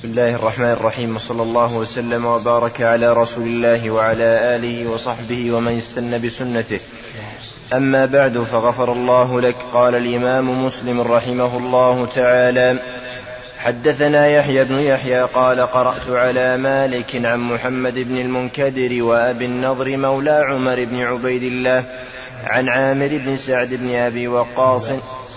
بسم الله الرحمن الرحيم، وصلى الله وسلم وبارك على رسول الله وعلى آله وصحبه ومن استنى بسنته. أما بعد، فغفر الله لك. قال الإمام مسلم رحمه الله تعالى: حدثنا يحيى بن يحيى قال: قرأت على مالك عن محمد بن المنكدر وأبي النضر مولى عمر بن عبيد الله عن عامر بن سعد بن أبي وقاص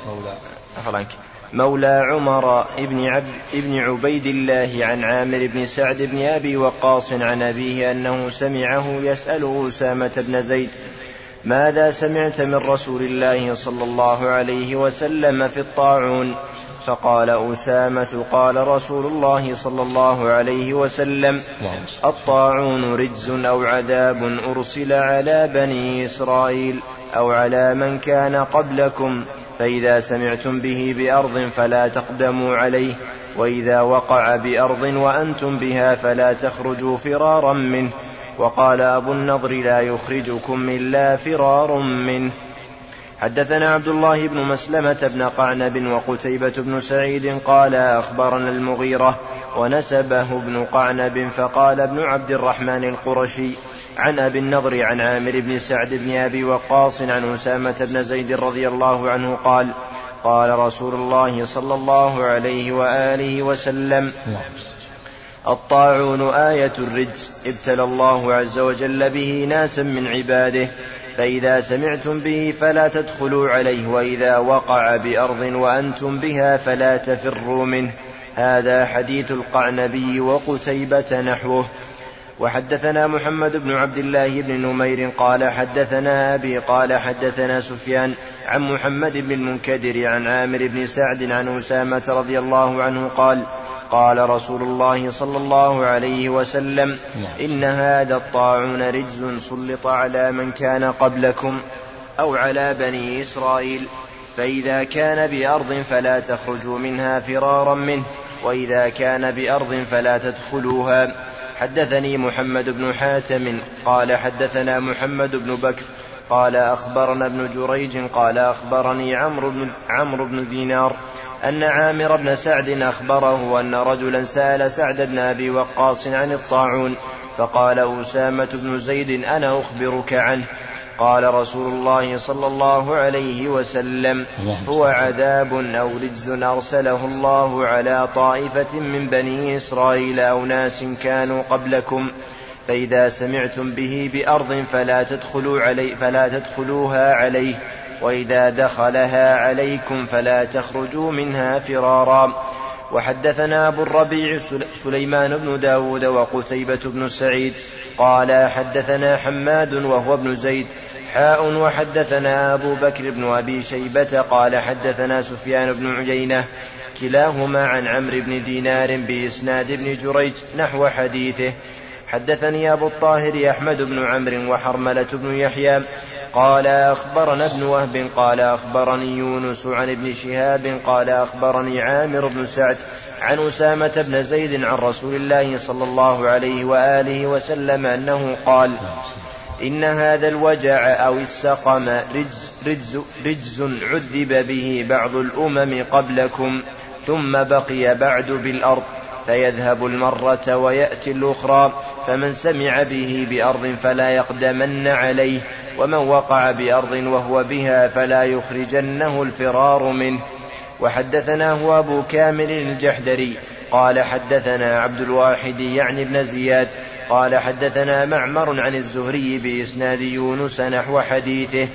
مولى عمر بن عبيد الله عن عامر بن سعد بن أبي وقاص عن أبيه أنه سمعه يسأل أسامة بن زيد: ماذا سمعت من رسول الله صلى الله عليه وسلم في الطاعون؟ فقال أسامة: قال رسول الله صلى الله عليه وسلم: الطاعون رجز أو عذاب أرسل على بني إسرائيل أو على من كان قبلكم، فإذا سمعتم به بأرض فلا تقدموا عليه، وإذا وقع بأرض وأنتم بها فلا تخرجوا فرارا منه. وقال أبو النضر: لا يخرجكم إلا فرار منه. حدثنا عبد الله بن مسلمة بن قعنب وقتيبة بن سعيد قال: أخبرنا المغيرة، ونسبه ابن قعنب فقال ابن عبد الرحمن القرشي عن أبي النضر عن عامر بن سعد بن أبي وقاص عن أسامة بن زيد رضي الله عنه قال: قال رسول الله صلى الله عليه وآله وسلم: الطاعون آية الرجس ابتلى الله عز وجل به ناسا من عباده، فإذا سمعتم به فلا تدخلوا عليه، وإذا وقع بأرض وأنتم بها فلا تفروا منه. هذا حديث القعنبي وقتيبة نحوه. وحدثنا محمد بن عبد الله بن نمير قال: حدثنا أبي قال: حدثنا سفيان عن محمد بن المنكدر عن عامر بن سعد عن أسامة رضي الله عنه قال: قال رسول الله صلى الله عليه وسلم: إن هذا الطاعون رجز سلط على من كان قبلكم أو على بني إسرائيل، فإذا كان بأرض فلا تخرجوا منها فرارا منه، وإذا كان بأرض فلا تدخلوها. حدثني محمد بن حاتم قال: حدثنا محمد بن بكر قال: أخبرنا ابن جريج قال: أخبرني عمرو بن دينار أن عامر بن سعد أخبره أن رجلا سأل سعد بن أبي وقاص عن الطاعون، فقال أسامة بن زيد: أنا أخبرك عنه. قال رسول الله صلى الله عليه وسلم: هو عذاب أو رجز أرسله الله على طائفة من بني إسرائيل أو ناس كانوا قبلكم، فإذا سمعتم به بأرض فلا تدخلوها عليه، وإذا دخلها عليكم فلا تخرجوا منها فرارا. وحدثنا أبو الربيع سليمان بن داود وقتيبة بن سعيد قال: حدثنا حماد وهو ابن زيد وحدثنا أبو بكر بن أبي شيبة قال: حدثنا سفيان بن عيينة كلاهما عن عمرو بن دينار بإسناد ابن جريج نحو حديثه. حدثني أبو الطاهر أحمد بن عمرو وحرملة بن يحيى قال: أخبرنا ابن وهب قال: أخبرني يونس عن ابن شهاب قال: أخبرني عامر بن سعد عن أسامة بن زيد عن رسول الله صلى الله عليه وآله وسلم أنه قال: إن هذا الوجع أو السقم رجز عذب به بعض الأمم قبلكم، ثم بقي بعد بالأرض، فيذهب المرة ويأتي الأخرى، فمن سمع به بأرض فلا يقدمن عليه، ومن وقع بأرض وهو بها فلا يخرجنه الفرار منه. وحدثنا هو أبو كامل الجحدري قال: حدثنا عبد الواحد يعني ابن زياد قال: حدثنا معمر عن الزهري بإسناد يونس نحو حديثه.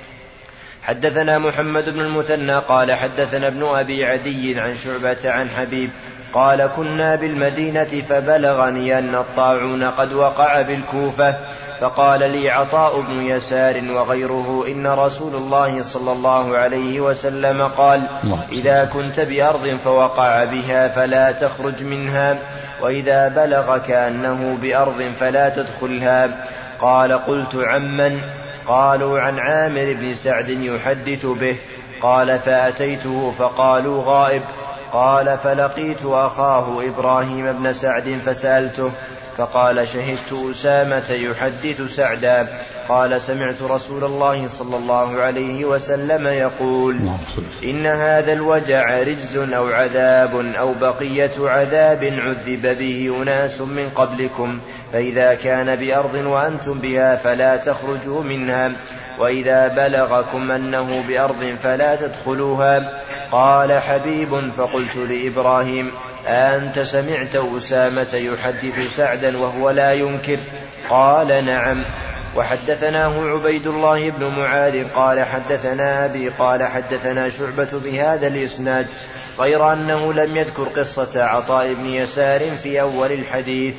حدثنا محمد بن المثنى قال: حدثنا ابن أبي عدي عن شعبة عن حبيب قال: كنا بالمدينة فبلغني أن الطاعون قد وقع بالكوفة، فقال لي عطاء بن يسار وغيره: إن رسول الله صلى الله عليه وسلم قال: إذا كنت بأرض فوقع بها فلا تخرج منها، وإذا بلغك أنه بأرض فلا تدخلها. قال: قلت: عمن؟ قالوا: عن عامر بن سعد يحدث به. قال: فأتيته فقالوا: غائب. قال: فلقيت أخاه إبراهيم بن سعد فسألته، فقال: شهدت أسامة يحدث سعدا. قال سمعت رسول الله صلى الله عليه وسلم يقول إن هذا الوجع رجز أو عذاب أو بقية عذاب عذب به أناس من قبلكم، فإذا كان بأرض وأنتم بها فلا تخرجوا منها، وإذا بلغكم أنه بأرض فلا تدخلوها. قال حبيب فقلت لإبراهيم أنت سمعت أسامة يحدث سعدا وهو لا ينكر؟ قال نعم. وحدثناه عبيد الله بن معاذ قال حدثنا أبي قال حدثنا شعبة بهذا الإسناد، غير أنه لم يذكر قصة عطاء بن يسار في أول الحديث.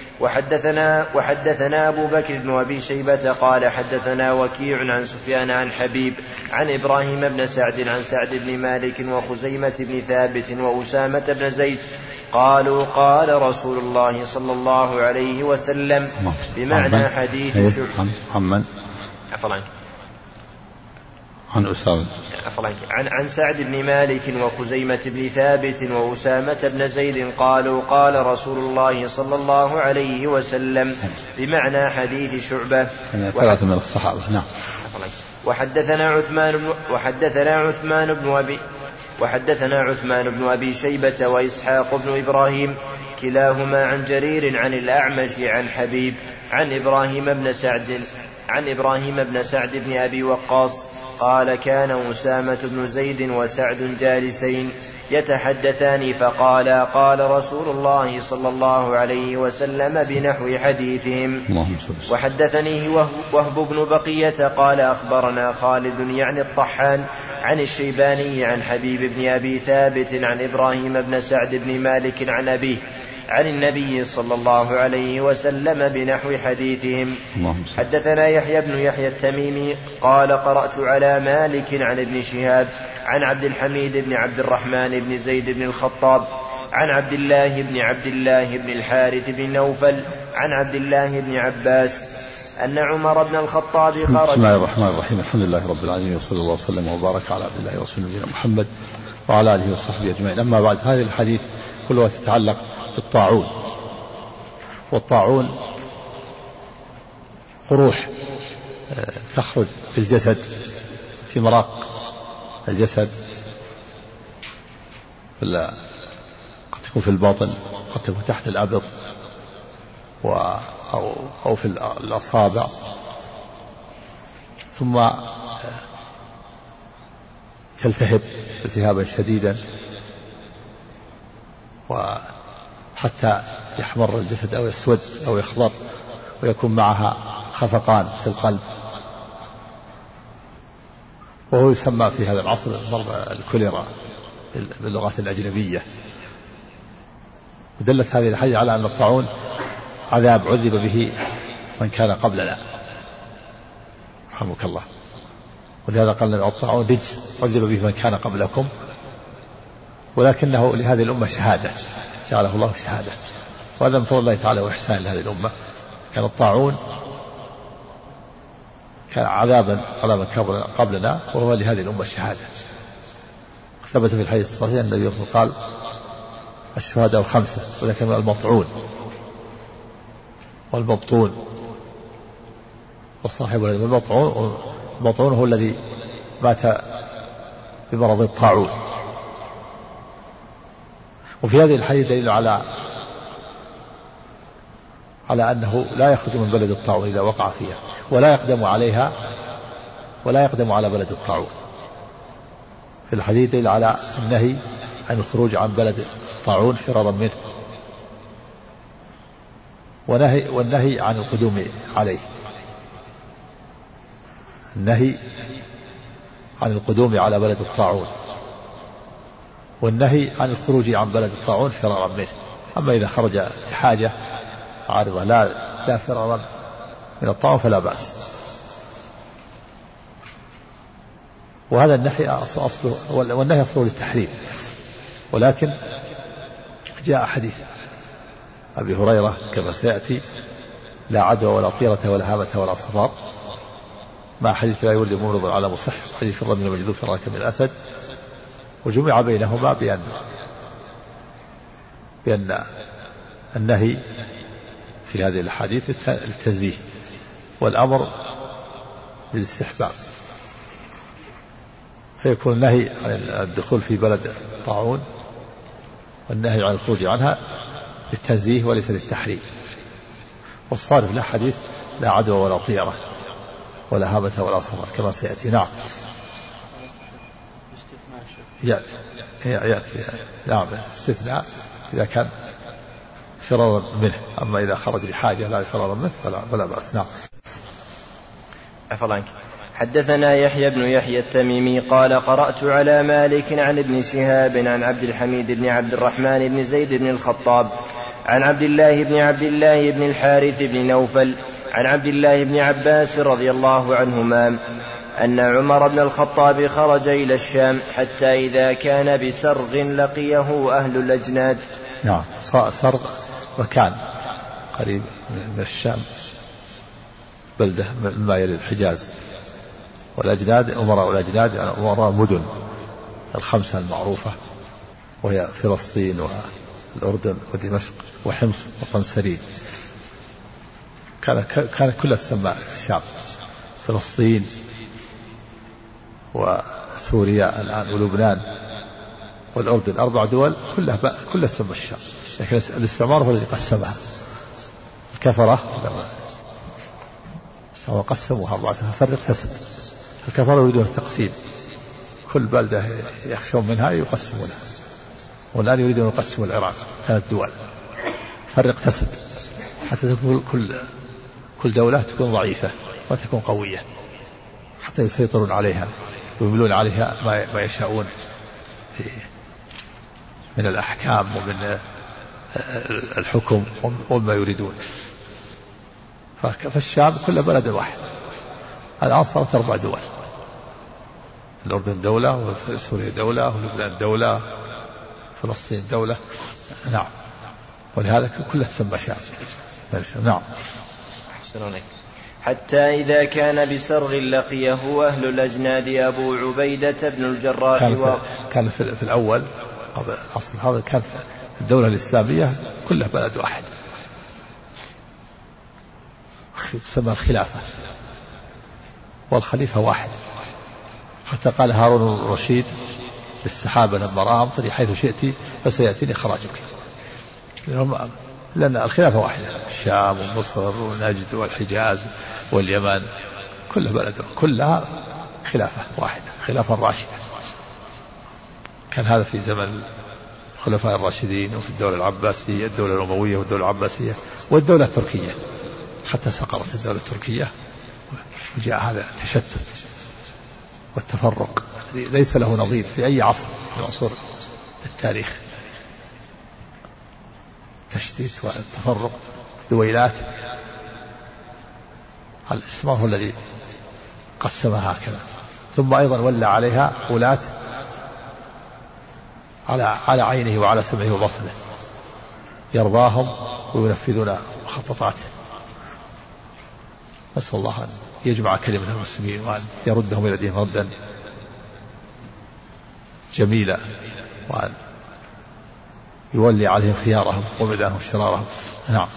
وحدثنا أبو بكر بن أبي شيبة قال حدثنا وكيع عن سفيان عن حبيب عن إبراهيم بن سعد عن سعد بن مالك وخزيمة بن ثابت وأسامة بن زيد قالوا قال رسول الله صلى الله عليه وسلم بمعنى حديث عن سعد بن مالك وخزيمة بن ثابت وأسامة بن زيد قالوا قال رسول الله صلى الله عليه وسلم بمعنى حديث شعبة. ثلاثة من الصحابة. نعم. وحدثنا عثمان بن أبي شيبة وإسحاق بن إبراهيم كلاهما عن جرير عن الأعمش عن حبيب عن إبراهيم بن سعد بن أبي وقاص قال كان أسامة بن زيد وسعد جالسين يتحدثان فقال قال رسول الله صلى الله عليه وسلم بنحو حديثهم. وحدثنيه وهب بن بقية قال أخبرنا خالد يعني الطحان عن الشيباني عن حبيب بن أبي ثابت عن إبراهيم بن سعد بن مالك عن أبيه عن النبي صلى الله عليه وسلم بنحو حديثهم. حدثنا يحيى بن يحيى التميمي قال قرأت على مالك عن ابن شهاب عن عبد الحميد بن عبد الرحمن بن زيد بن الخطاب عن عبد الله بن الحارث بن نوفل عن عبد الله بن عباس أن عمر بن الخطاب خرج. بسم الله الرحمن الرحيم. الحمد لله رب العالمين وصلى الله وسلم وبارك على عبد الله ورسوله نبينا محمد وعلى آله وصحبه أجمعين. أما بعد، هذه الحديث كلها تتعلق بالطاعون. والطاعون قروح تخرج في الجسد، في مراق الجسد، قد تكون في الباطن، قد تكون تحت الأبط أو في الأصابع، ثم تلتهب التهابا شديدا وحتى يحمر الجسد أو يسود أو يخضر، ويكون معها خفقان في القلب، وهو يسمى في هذا العصر مرض الكوليرا باللغات الأجنبية. ودلت هذه الحديث على أن الطاعون عذاب عذب به من كان قبلنا، رحمك الله. ولهذا قال لنا الطاعون رجس عذب به من كان قبلكم، ولكنه لهذه الأمة شهادة، جعله الله شهادة، وهذا من فضل الله تعالى وإحسان لهذه الأمة. كان الطاعون كان عذابا قبلنا، وهو لهذه الأمة شهادة. ثبت في الحديث الصحيح أن النبي قال الشهداء 5، ولكن المطعون والمبطون والصاحب. المطعون هو الذي مات بمرض الطاعون. وفي هذه الحديث دليل على أنه لا يخرج من بلد الطاعون إذا وقع فيها، ولا يقدم عليها، ولا يقدم على بلد الطاعون. في الحديث دليل على النهي عن الخروج عن بلد الطاعون فرارا منه، والنهي عن القدوم عليه، النهي عن القدوم على بلد الطاعون، والنهي عن الخروج عن بلد الطاعون فرارا منه. أما إذا خرج لحاجة عارضة لا فرارا من الطاعون فلا بأس. وهذا النهي أصله، والنهي أصله للتحريم، ولكن جاء حديث أبي هريرة كما سيأتي: لا عدوى ولا طيرة ولا هامة ولا صفار، مع حديث لا يولي ممرض على مصح، حديث فر من المجذوب فراك من الأسد. وجمع بينهما بأن النهي في هذه الحديث التنزيه، والأمر للاستحباب، فيكون النهي عن الدخول في بلد طاعون والنهي عن الخروج عنها للتنزيه وليس للتحريم. والصارف لا حديث لا عدوى ولا طيرة ولا هامة ولا صفر كما سيأتي. نعم يأتي نعم استثناء إذا كان فرارا منه، أما إذا خرج لحاجة لا فرارا منه فلا بأس. نعم. عفوا عنك. حدثنا يحيى بن يحيى التميمي قال قرأت على مالك عن ابن شهاب عن عبد الحميد بن عبد الرحمن بن زيد بن الخطاب عن عبد الله بن الحارث بن نوفل عن عبد الله بن عباس رضي الله عنهما أن عمر بن الخطاب خرج إلى الشام حتى إذا كان بسرغ لقيه أهل الأجناد. نعم سرغ مكان قريب من الشام، بلدة ما يلي الحجاز، والأجناد أمراء الأجناد يعني أمراء مدن الخمسة المعروفة وهي فلسطين والأردن ودمشق وحمص وقنسرين. كان كلها تسمى الشام، فلسطين وسوريا الآن ولبنان والأردن، 4 دول كلها تسمى الشام، لكن الاستعمار هو الذي قسمها. الكفرة قسموها 4 فرق تسد. الكفرة يريدون التقسيم، كل بلدة يخشون منها يقسمونها، والآن يريدون يقسموا العراق 3 دول، فرق تسد حتى تكون كل دولة تكون ضعيفة وتكون قوية حتى يسيطرون عليها ويملون عليها ما يشاءون من الأحكام ومن الحكم وما يريدون. فالشام كل بلد واحد، الآن صارت 4 دول، الأردن دولة وسوريا دولة ولبنان دولة فلسطين دولة. نعم، ولهذا كلها تسمى شام. نعم. حتى إذا كان بسرغ لقيه أهل الأجناد أبو عبيدة بن الجراح كان في الأول قبل الأصل هذا كان في الدولة الإسلامية كلها بلد واحد، تسمى الخلافة، والخليفة واحد. حتى قال هارون الرشيد للسحابة لما رأى أمطري حيث شئت فسيأتيني خراجك، لأن الخلافة واحدة، الشام ومصر ونجد والحجاز واليمن كلها بلد كلها خلافة واحدة، خلافة راشدة. كان هذا في زمن الخلفاء الراشدين، وفي الدولة العباسية، الدولة الأموية والدولة العباسية والدولة التركية، حتى سقطت الدولة التركية وجاء هذا التشتت والتفرق ليس له نظير في أي عصر من عصور التاريخ. التشتيت والتفرق، دويلات. الإسلام هو الذي قسمها هكذا، ثم أيضا ولى عليها ولاة على عينه وعلى سمعه وبصره، يرضاهم وينفذون مخططاته. نسأل الله أن يجمع كلمة المسلمين وأن يردهم إلى دينهم ردا جميلا، وأن يولي عليهم خيارهم وبدانهم شرارهم. نعم.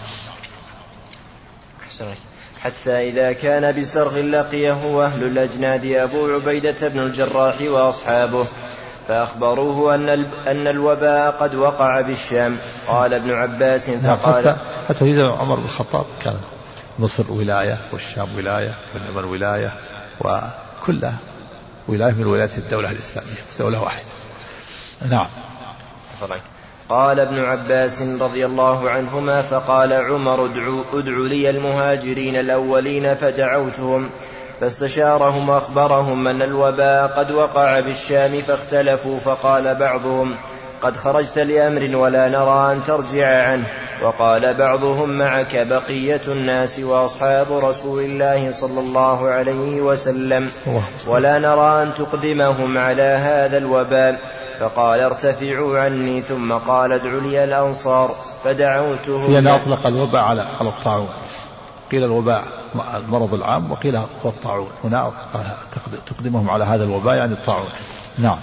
حتى إذا كان بسرغ لقيه أهل الأجناد أبو عبيدة بن الجراح وأصحابه فأخبروه أن الوباء قد وقع بالشام. قال ابن عباس فقال حتى في زمن عمر بن الخطاب كان مصر ولاية والشام ولاية واليمن ولاية، وكلها ولاية من ولايات الدولة الإسلامية، دولة واحدة. نعم. قال ابن عباس رضي الله عنهما فقال عمر ادعوا لي المهاجرين الأولين، فدعوتهم فاستشارهم وأخبرهم أن الوباء قد وقع بالشام، فاختلفوا، فقال بعضهم قد خرجت لأمر ولا نرى أن ترجع عنه، وقال بعضهم معك بقية الناس وأصحاب رسول الله صلى الله عليه وسلم ولا نرى أن تقدمهم على هذا الوباء. فقال ارتفعوا عني، ثم قال ادعوا لي الأنصار، فدعوتهم. يعني أطلق الوباء على الطاعون، قيل الوباء المرض العام وقيل هو الطاعون، هنا تقدمهم على هذا الوباء يعني الطاعون. نعم.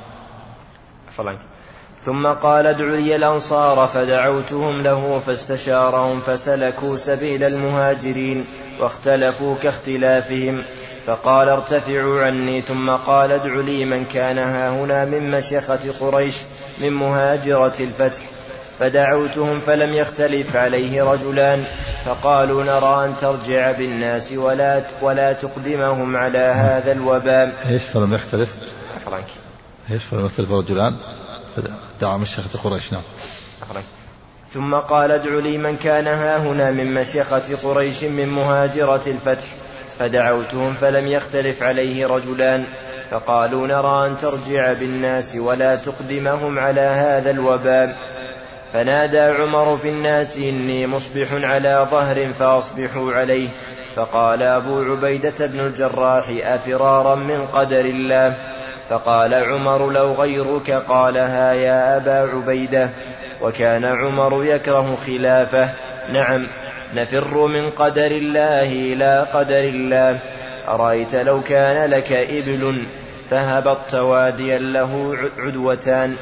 ثم قال ادعوا لي الأنصار، فدعوتهم له فاستشارهم، فسلكوا سبيل المهاجرين واختلفوا كاختلافهم، فقال ارتفعوا عني. ثم قال ادع لي من كان هاهنا من مشيخة قريش من مهاجرة الفتح. فدعوتهم فلم يختلف عليه رجلان، فقالوا نرى أن ترجع بالناس ولا تقدمهم على هذا الوباء. ايش فلم يختلف؟ ايش فلم يختلف رجلان؟ دعا مشيخة قريش. نعم. ثم قال ادع لي من كان هاهنا من مشيخة قريش من مهاجرة الفتح. فدعوتهم فلم يختلف عليه رجلان، فقالوا نرى أن ترجع بالناس ولا تقدمهم على هذا الوباء. فنادى عمر في الناس إني مصبح على ظهر فأصبحوا عليه. فقال أبو عبيدة بن الجراح أفرارا من قدر الله؟ فقال عمر لو غيرك قالها يا أبا عبيدة. وكان عمر يكره خلافه. نعم، نفر من قدر الله إلى قدر الله. أرأيت لو كان لك إبل فهبطت واديا له عدوتان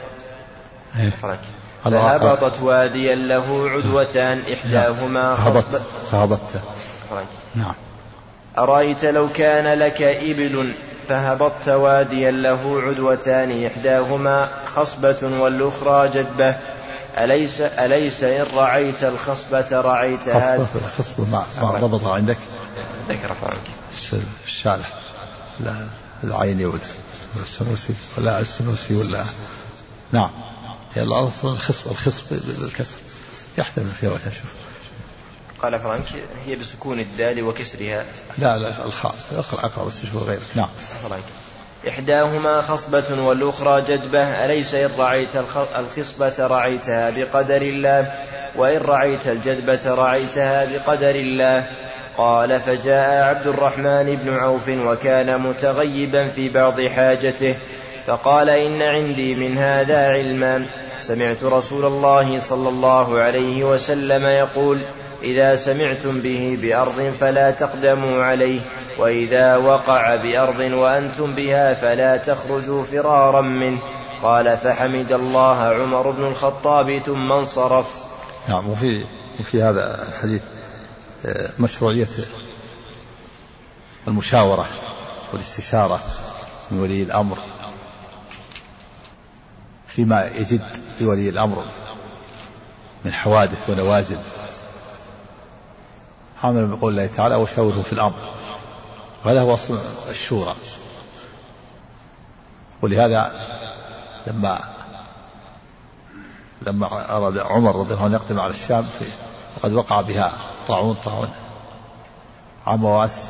فهبطت واديا له عدوتان إحداهما فهبطت. نعم. أرأيت لو كان لك إبل فهبطت واديا له عدوتان إحداهما خصبة والأخرى جدبة، أليس إن رعيت الخصبة رعيت هذا؟ خصبة مع ضبط عندك ذكر فعنك الشالح العيني والسنوسي ولا السنوسي ولا. نعم. يلا الخصب بالكسر يحتمل فيها وتشوف. قال فرانك هي بسكون الدال وكسرها. لا الخاء اقرأ بس شوف غيرك. نعم. فرانك إحداهما خصبة والأخرى جدبة، أليس إن رعيت الخصبة رعيتها بقدر الله، وإن رعيت الجدبة رعيتها بقدر الله. قال فجاء عبد الرحمن بن عوف وكان متغيبا في بعض حاجته، فقال إن عندي من هذا علما. سمعت رسول الله صلى الله عليه وسلم يقول إذا سمعتم به بأرض فلا تقدموا عليه، وإذا وقع بأرض وأنتم بها فلا تخرجوا فرارا منه. قال فحمد الله عمر بن الخطاب ثم انصرف. نعم. وفي هذا الحديث مشروعية المشاورة والاستشارة من ولي الأمر فيما يجد لولي الأمر من حوادث ونوازل. حامل بقول الله تعالى وشاوره في الأمر، وهذا هو أصل الشورى. ولهذا لما أراد عمر رضي الله عنه يقدم على الشام وقد وقع بها طاعون عام واس،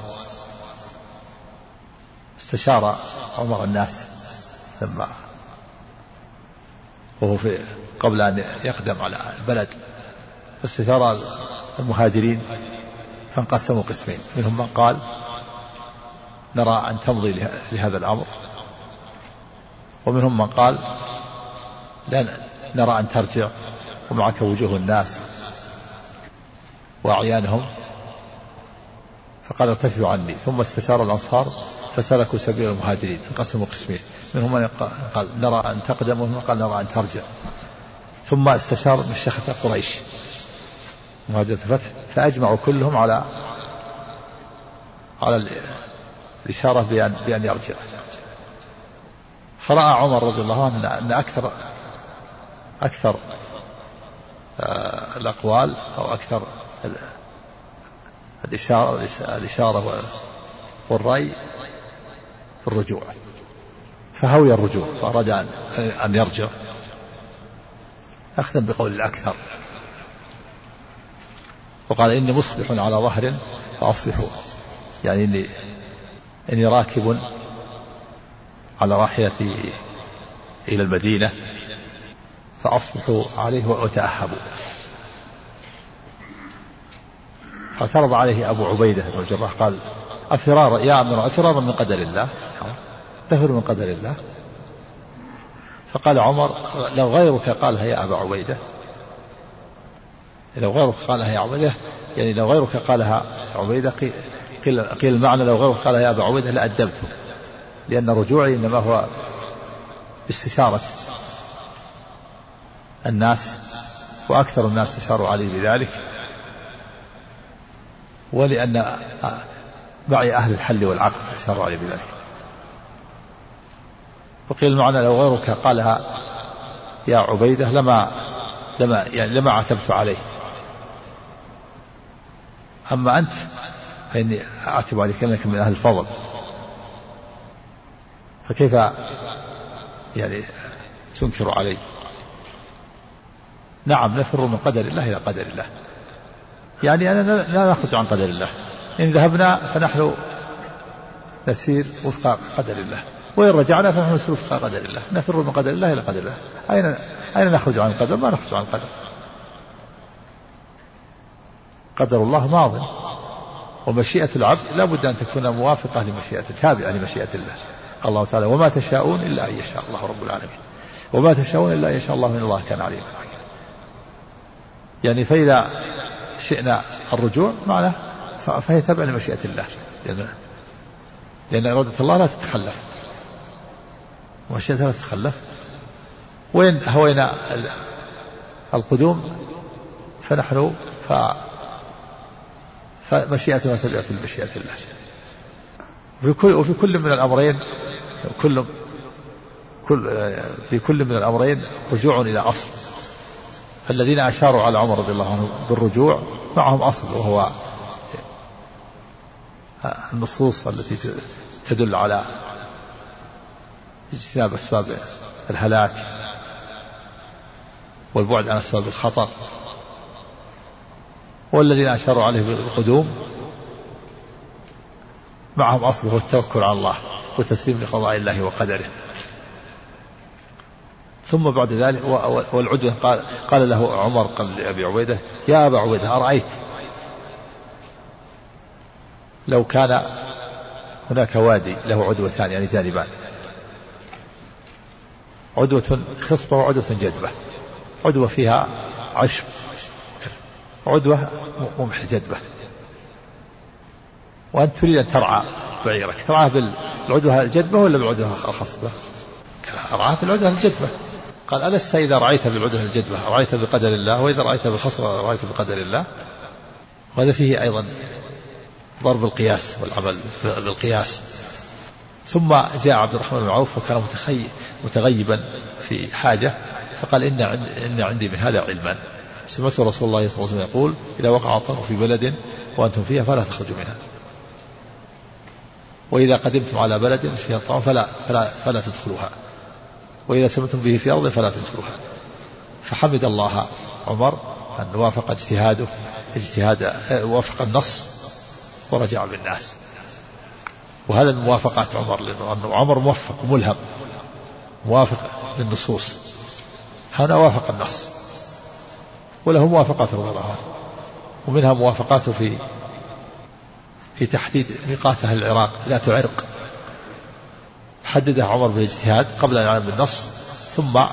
استشار عمر الناس لما وهو قبل أن يقدم على البلد، فاستشار المهاجرين فانقسموا قسمين، منهم من قال نرى أن تمضي لهذا الأمر، ومنهم من قال لا نرى أن ترجع ومعك وجوه الناس وأعيانهم. فقال ارتفعوا عني. ثم استشار الأنصار فسلكوا سبيل المهاجرين، انقسموا قسمين، منهم من قال نرى أن تقدم ومنهم قال نرى أن ترجع. ثم استشار مشيخة قريش مهاجرة الفتح، فأجمعوا كلهم على الإشارة بأن يرجع. فرأى عمر رضي الله عنه أن أكثر الأقوال أو أكثر الإشارة والرأي في الرجوع، فهوي الرجوع، فأراد أن يرجع، أخذ بقول الأكثر، وقال إني مصبح على ظهر فأصبحوا، يعني إني راكب على راحلتي إلى المدينة فأصبحوا عليه وتأهبوا. فاعترض عليه أبو عبيدة بن الجراح قال أفرارا يا أمير، أفرارا من قدر الله، تفر من قدر الله. فقال عمر لو غيرك قالها يا أبا عبيدة، لو غيرك قالها يا عبيدة، يعني لو غيرك قالها عبيدة قيل المعنى لو غيرك قالها يا أبا عبيدة لأدبته، لأن رجوعي إنما هو باستشارة الناس، وأكثر الناس استشاروا علي بذلك، ولأن معي أهل الحل والعقل أشار عليه بذلك. وقيل المعنى لو غيرك قالها يا عبيدة لما عتبت عليه، أما أنت فإني أعتب عليك أنك من أهل الفضل، فكيف يعني تنكر علي؟ نعم نفر من قدر الله إلى قدر الله، يعني أنا لا نخرج عن قدر الله، إن ذهبنا فنحن نسير وفق قدر الله، وإن رجعنا فنحن نسير وفق قدر الله، نفر من قدر الله إلى قدر الله. أين نخرج عن القدر؟ ما نخرج عن القدر. قدر الله ماض، ومشيئة العبد لا بد أن تكون موافقة لمشيئته، تابعة لمشيئة الله. قال الله تعالى وما تشاءون إلا أن يشاء الله رب العالمين، وما تشاءون إلا أن يشاء الله، إن الله كان عليما. يعني فإذا شئنا الرجوع معنا فهي تابعة لمشيئة الله، لأن إرادة الله لا تتخلف، ومشيئتها لا تتخلف. وإن هوينا القدوم فنحن فمشيئتنا تابعة لمشيئة الله. وفي كل من الأمرين في كل من الأمرين رجوع إلى أصل. الذين أشاروا على عمر رضي الله عنه بالرجوع معهم أصل، وهو النصوص التي تدل على اجتناب أسباب الهلاك والبعد عن أسباب الخطر. والذين أشاروا عليه بالقدوم معهم أصل، وهو التوكل على الله والتسليم لقضاء الله وقدره. ثم بعد ذلك والعدوة قال له عمر، قال لأبي عبيدة يا أبا عبيدة أرأيت لو كان هناك وادي له عدوتان، يعني جانبان، عدوة خصبة وعدوة جدبة، عدوة فيها عشب، عدوة ممح جدبة، وأنت تريد أن ترعى بعيرك، ترعاه بالعدوة الجدبة ولا بالعدوة الخصبة؟ أرعاه بالعدوة الجدبة. قال ألست إذا رأيت بالعدوة الجدبة رأيت بقدر الله، وإذا رأيت بالخصبة رأيت بقدر الله؟ وهذا فيه أيضا ضرب القياس والعمل بالقياس. ثم جاء عبد الرحمن بن عوف وكان متغيبا في حاجة، فقال إن عندي من هذا علما، سمعت رسول الله صلى الله عليه وسلم يقول إذا وقع طرف في بلد وأنتم فيها فلا تخرجوا منها، وإذا قدمتم على بلد فيها طعام فلا تدخلوها، وإذا سمعتم به في أرض فلا تدخلوها. فحمد الله عمر أن وافق اجتهاد وافق النص ورجع بالناس. وهذا من موافقات عمر، لأن عمر موفق وملهم موافق للنصوص، هذا وافق النص، وله موافقات رضي الله عنه، ومنها موافقاته في تحديد ميقات أهل العراق ذات عرق، حددها عمر بالاجتهاد قبل أن يعلم بالنص، ثم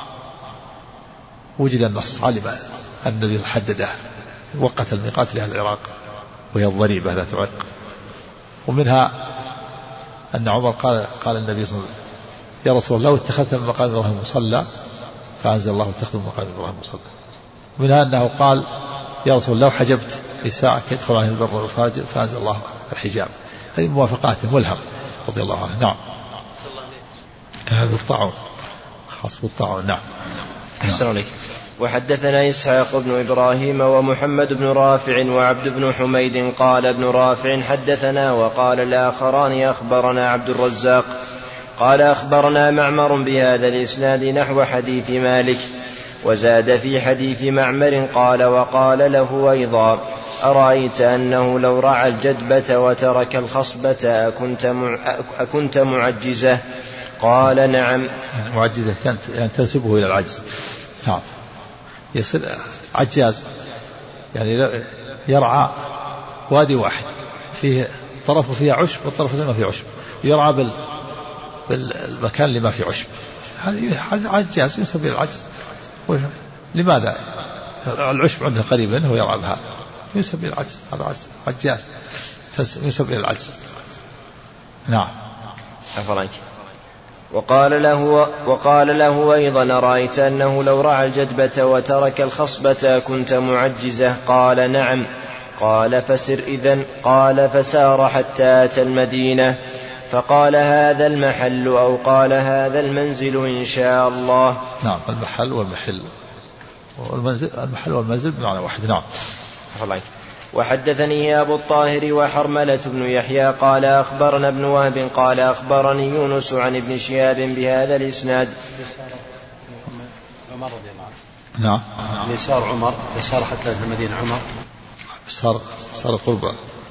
وجد النص علم أن النبي حدده وقت الميقات لأهل العراق وهي الضريبة ذات عرق. ومنها أن عمر قال النبي صلى الله عليه وسلم يا رسول الله لو اتخذت من مقام إبراهيم مصلى، فأنزل الله اتخذ من مقام إبراهيم مصلى. ومنها أنه قال يا رسول الله لو حجبت لساعة يدخل عليه البر والفاجر، فأنزل الله الحجاب. هذه موافقات ملهم رضي الله عنه. نعم. بالطاعون، خاص بالطاعون. نعم. أحسن عليك. وحدثنا إسحاق بن إبراهيم ومحمد بن رافع وعبد بن حميد قال ابن رافع حدثنا، وقال الآخران أخبرنا عبد الرزاق قال أخبرنا معمر بهذا الإسناد نحو حديث مالك، وزاد في حديث معمر قال وقال له أيضا أرأيت أنه لو رعى الجدبة وترك الخصبة أكنت معجزة؟ قال نعم. معجزة يعني تنسبه إلى العجز. نعم، يصير عجاز، يعني يرعى وادي واحد فيه طرف فيه عشب والطرف ما فيه عشب، يرعى بالمكان اللي ما فيه عشب، هذا عجاز يسمى العجز. لماذا؟ العشب عنده قريب منه ويرعى بها، يسمى العجز، هذا عجاز يسمى العجز. نعم. أفرنك. وقال له أيضا أرأيت أنه لو رعى الجدبة وترك الخصبة كنت معجزة؟ قال نعم. قال فسر إذن. قال فسار حتى أتى المدينة فقال هذا المحل أو قال هذا المنزل إن شاء الله. نعم المحل والمحل والمنزل، المحل والمنزل بمعنى واحد. نعم. وحدثني أبو الطاهر وحرملة بن يحيى قال أخبرنا ابن وهب قال أخبرني يونس عن ابن شهاب بهذا الإسناد. عمر رضي الله عنه. نعم. يسار عمر، يسار حتى أتى المدينة عمر، صار قرب،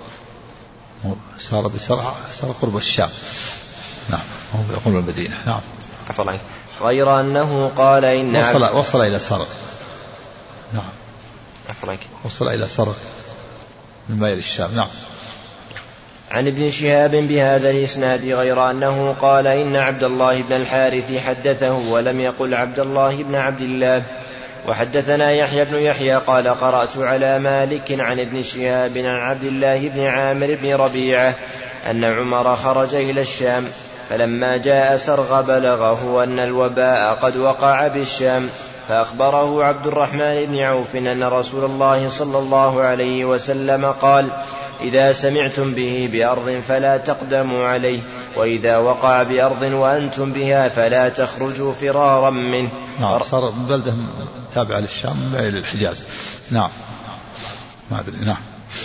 صار قرب الشام. نعم هو يقول المدينة. نعم. غير أنه قال إن وصل إلى سرق. نعم وصل إلى سرق من ميل الشام. نعم. عن ابن شهاب بهذا الإسناد غير أنه قال إن عبد الله بن الحارث حدثه ولم يقل عبد الله بن عبد الله. وحدثنا يحيى بن يحيى قال قرأت على مالك عن ابن شهاب عن عبد الله بن عامر بن ربيعة أن عمر خرج إلى الشام فلما جاء سرغ بلغه أن الوباء قد وقع بالشام فأخبره عبد الرحمن بن عوف أن رسول الله صلى الله عليه وسلم قال إذا سمعتم به بأرض فلا تقدموا عليه وإذا وقع بأرض وأنتم بها فلا تخرجوا فرارا منه. نعم صار بلدة تابعة للشام إلى الحجاز. نعم ما أدري. نعم.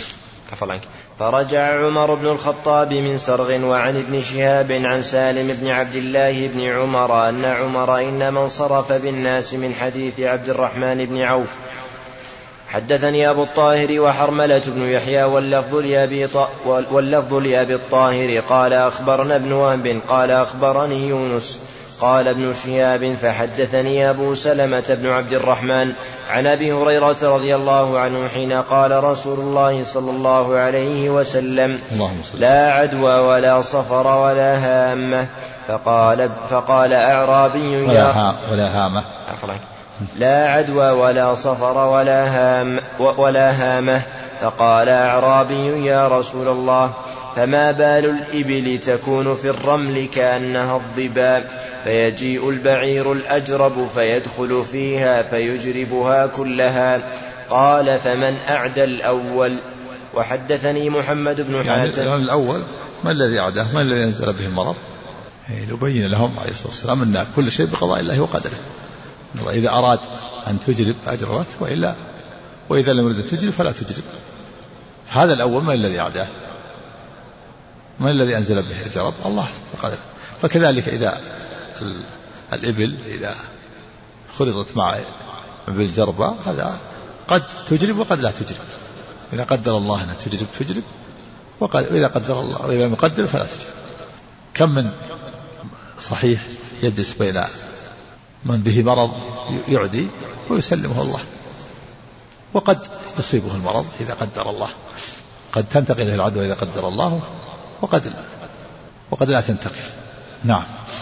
فرجع عمر بن الخطاب من سرغ وعن ابن شهاب عن سالم بن عبد الله بن عمر أن عمر إنما انصرف بالناس من حديث عبد الرحمن بن عوف. حدثني أبو الطاهر وحرملة بن يحيى واللفظ لأبي الطاهر قال أخبرنا ابن وهب قال أخبرني يونس قال ابن شهاب فحدثني أبو سلمة بن عبد الرحمن عن أبي هريرة رضي الله عنه حين قال رسول الله صلى الله عليه وسلم لا عدوى ولا صفر ولا هامة فقال أعرابي ولا هامة لا عدوى ولا صفر ولا هامة فقال أعرابي يا رسول الله فما بال الإبل تكون في الرمل كأنها الضباب فيجيء البعير الأجرب فيدخل فيها فيجربها كلها قال فمن أعدى الأول. وحدثني محمد بن حاتم يعني الأول ما الذي أعداه ما الذي ينزل به المرض يبين لهم عليه الصلاة والسلام أن كل شيء بقضاء الله وقدره. إذا أراد أن تجرب أجربت وإذا لم يرد تجرب فلا تجرب. هذا الأول ما الذي أعداه ما الذي أنزل به الجرب الله وقدره. فكذلك إذا الإبل إذا خلطت مع بالجربة هذا قد تجرب وقد لا تجرب. إذا قدر الله أن تجرب وإذا قدر الله وإذا لم يقدر فلا تجرب. كم من صحيح يجلس بين من به مرض يعدي ويسلمه الله وقد يصيبه المرض إذا قدر الله. قد تنتقل إلى العدوى إذا قدر الله وقد لا تنتقل. نعم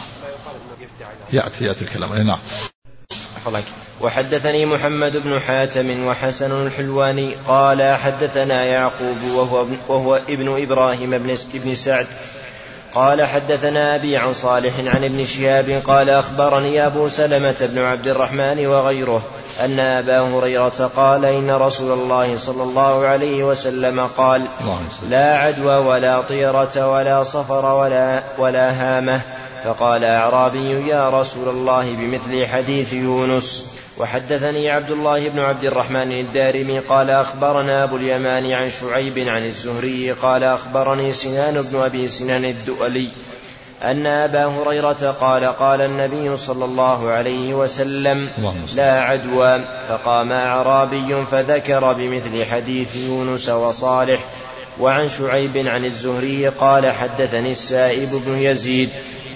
يأتي الكلام. نعم. وحدثني محمد بن حاتم وحسن الحلواني قال حدثنا يعقوب وهو ابن إبراهيم بن سعد قال حدثنا أبي عن صالح عن ابن شهاب قال أخبرني أبو سلمة بن عبد الرحمن وغيره أن أبا هريرة قال إن رسول الله صلى الله عليه وسلم قال لا عدوى ولا طيرة ولا صفر ولا هامة فقال أعرابي يا رسول الله بمثل حديث يونس. وحدثني عبد الله بن عبد الرحمن الدارمي قال أخبرنا أبو اليمان عن شعيب عن الزهري قال أخبرني سنان بن أبي سنان الدؤلي أن أبا هريرة قال النبي صلى الله عليه وسلم لا عدوى فقام أعرابي فذكر بمثل حديث يونس وصالح. وعن شعيب عن الزهري قال حدثني السائب بن يزيد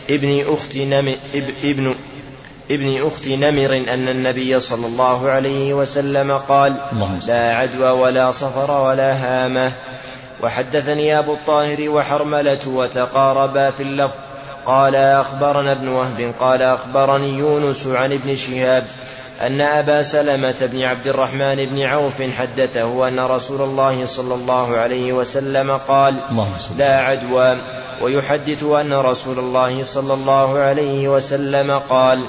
ابن أخت نمر أن النبي صلى الله عليه وسلم قال لا عدوى ولا صفر ولا هامة. وحدثني أبو الطاهر وحرملة وتقاربا في اللفظ قال أخبرنا ابن وهب قال أخبرني يونس عن ابن شهاب أن أبا سلمة بن عبد الرحمن بن عوف حدثه أن رسول الله صلى الله عليه وسلم قال لا عدوى ويحدث أن رسول الله صلى الله عليه وسلم قال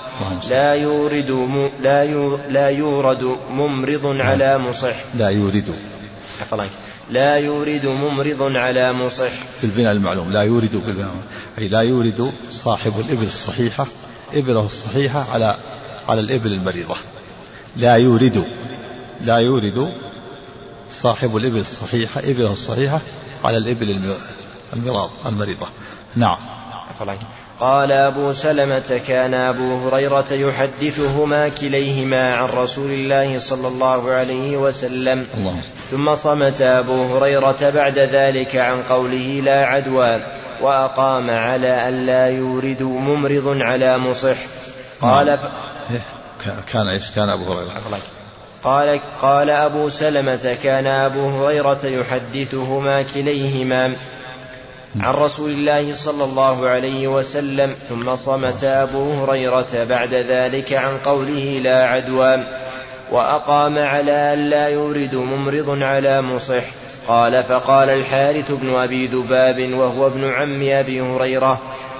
لا يورد ممرض على مصح. لا يورد ممرض على مصح. بالبناء المعلوم لا يورد بالبناء، أي لا يورد صاحب الإبل الصحيحة إبله الصحيحة على الإبل المريضة. لا يورد صاحب الإبل الصحيحة إبله الصحيحة على الإبل المريضة. نعم. قال أبو سلمة كان أبو هريرة يحدثهما كليهما عن رسول الله صلى الله عليه وسلم. ثم صمت أبو هريرة بعد ذلك عن قوله لا عدوى، وأقام على أن لا يورد ممرض على مصح. قال كان أبو هريرة قال أبو سلمة كان أبو هريرة يحدثهما كليهما عن رسول الله صلى الله عليه وسلم. ثم صمت أبو هريرة بعد ذلك عن قوله لا عدوى، وأقام على أن لا يورد ممرض على مصح. قال فقال الحارث بن أبي ذباب وهو ابن عم أبي هريرة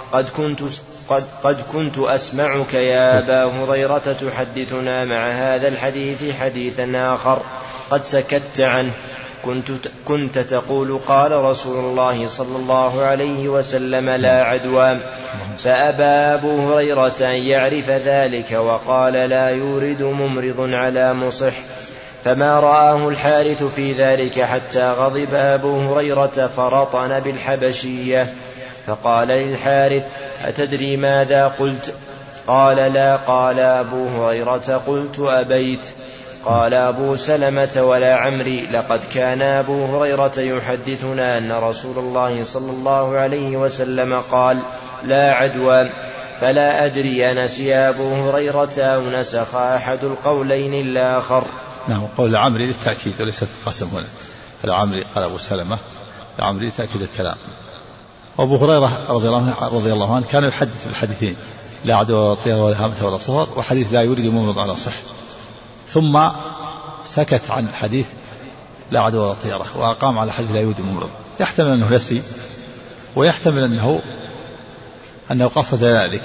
قد كنت أسمعك يا أبا هريرة تحدثنا مع هذا الحديث حديثا آخر قد سكت عنه، كنت تقول قال رسول الله صلى الله عليه وسلم لا عدوى. فأبى أبو هريرة أن يعرف ذلك وقال لا يورد ممرض على مصح. فما رآه الحارث في ذلك حتى غضب أبو هريرة فرطن بالحبشية. فقال للحارث أتدري ماذا قلت؟ قال لا. قال أبو هريرة قلت أبيت. قال أبو سلمة ولا عمري لقد كان أبو هريرة يحدثنا أن رسول الله صلى الله عليه وسلم قال لا عدوى، فلا أدري أنسي أبو هريرة أو نسخ أحد القولين الآخر. نعم. قول عمري للتأكيد وليس القسم هنا. العمري قال أبو سلمة العمري لتأكيد الكلام. أبو هريرة رضي الله عنه كان يحدث بالحديثين لا عدوى ولا طيرة ولا هامة ولا صفر، وحديث لا يورد ممرض على صح. ثم سكت عن الحديث لا عدوى ولا طيرة وأقام على حديث لا يورد ممرض. يحتمل أنه نسي، ويحتمل أنه قصد ذلك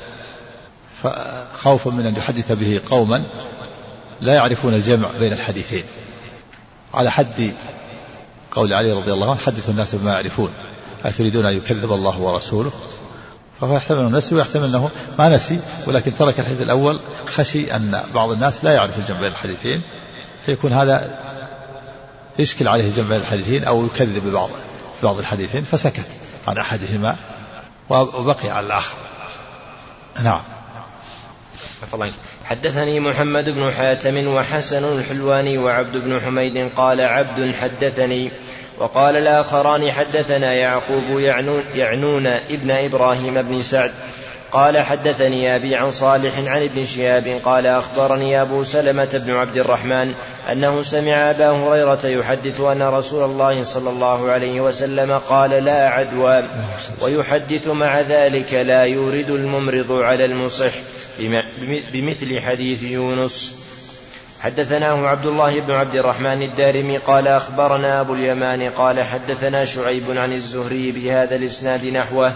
خوفا من أن يحدث به قوما لا يعرفون الجمع بين الحديثين، على حد قول علي رضي الله عنه حدثوا الناس بما يعرفون أتريدون أن يكذب الله ورسوله. فهو يحتمل أنه نسي، ويحتمل أنه ما نسي ولكن ترك الحديث الأول خشي أن بعض الناس لا يعرف الجمع بين الحديثين، فيكون هذا يشكل عليه الجمع بين الحديثين أو يكذب بعض الحديثين، فسكت عن أحدهما وبقي على الآخر. نعم. حدثني محمد بن حاتم وحسن الحلواني وعبد بن حميد قال عبد حدثني، وقال الآخران حدثنا يعقوب يعنون ابن إبراهيم بن سعد قال حدثني أبي عن صالح عن ابن شهاب قال أخبرني أبو سلمة بن عبد الرحمن أنه سمع أبا هريرة يحدث أن رسول الله صلى الله عليه وسلم قال لا عدوى، ويحدث مع ذلك لا يورد الممرض على المصح بمثل حديث يونس. حدثناه عبد الله بن عبد الرحمن الدارمي قال أخبرنا أبو اليمان قال حدثنا شعيب عن الزهري بهذا الإسناد نحوه.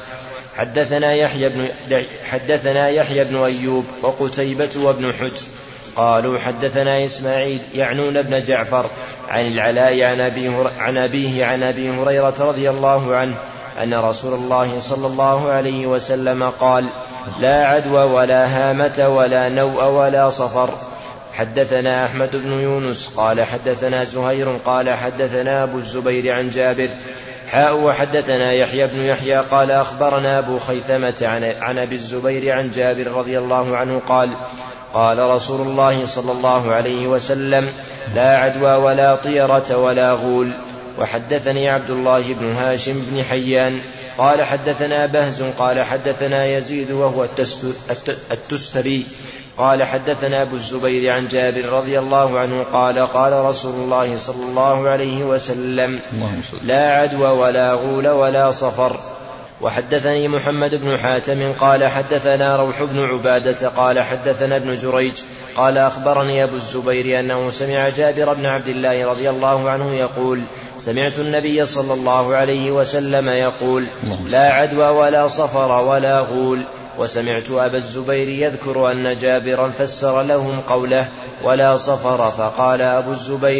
حدثنا يحيى بن أيوب وقتيبة وابن حجر قالوا حدثنا إسماعيل يعنون ابن جعفر عن العلاء عن أبيه عن أبي هريرة رضي الله عنه أن رسول الله صلى الله عليه وسلم قال لا عدوى ولا هامة ولا نوء ولا صفر. حدثنا أحمد بن يونس قال حدثنا زهير قال حدثنا أبو الزبير عن جابر وحدثنا يحيى بن يحيى قال أخبرنا أبو خيثمة عن أبي الزبير عن جابر رضي الله عنه قال رسول الله صلى الله عليه وسلم لا عدوى ولا طيرة ولا غول. وحدثني عبد الله بن هاشم بن حيان قال حدثنا بهز قال حدثنا يزيد وهو التستري قال حدثنا أبو الزبير عن جابر رضي الله عنه قال رسول الله صلى الله عليه وسلم لا عدوى ولا غول ولا صفر. وحدثني محمد بن حاتم قال حدثنا روح بن عبادة قال حدثنا ابن جريج قال أخبرني أبو الزبير أنه سمع جابر بن عبد الله رضي الله عنه يقول سمعت النبي صلى الله عليه وسلم يقول لا عدوى ولا صفر ولا غول. وسمعت أبا الزبير يذكر أن جابرا فسر لهم قوله ولا صفر، فقال أبو الزبير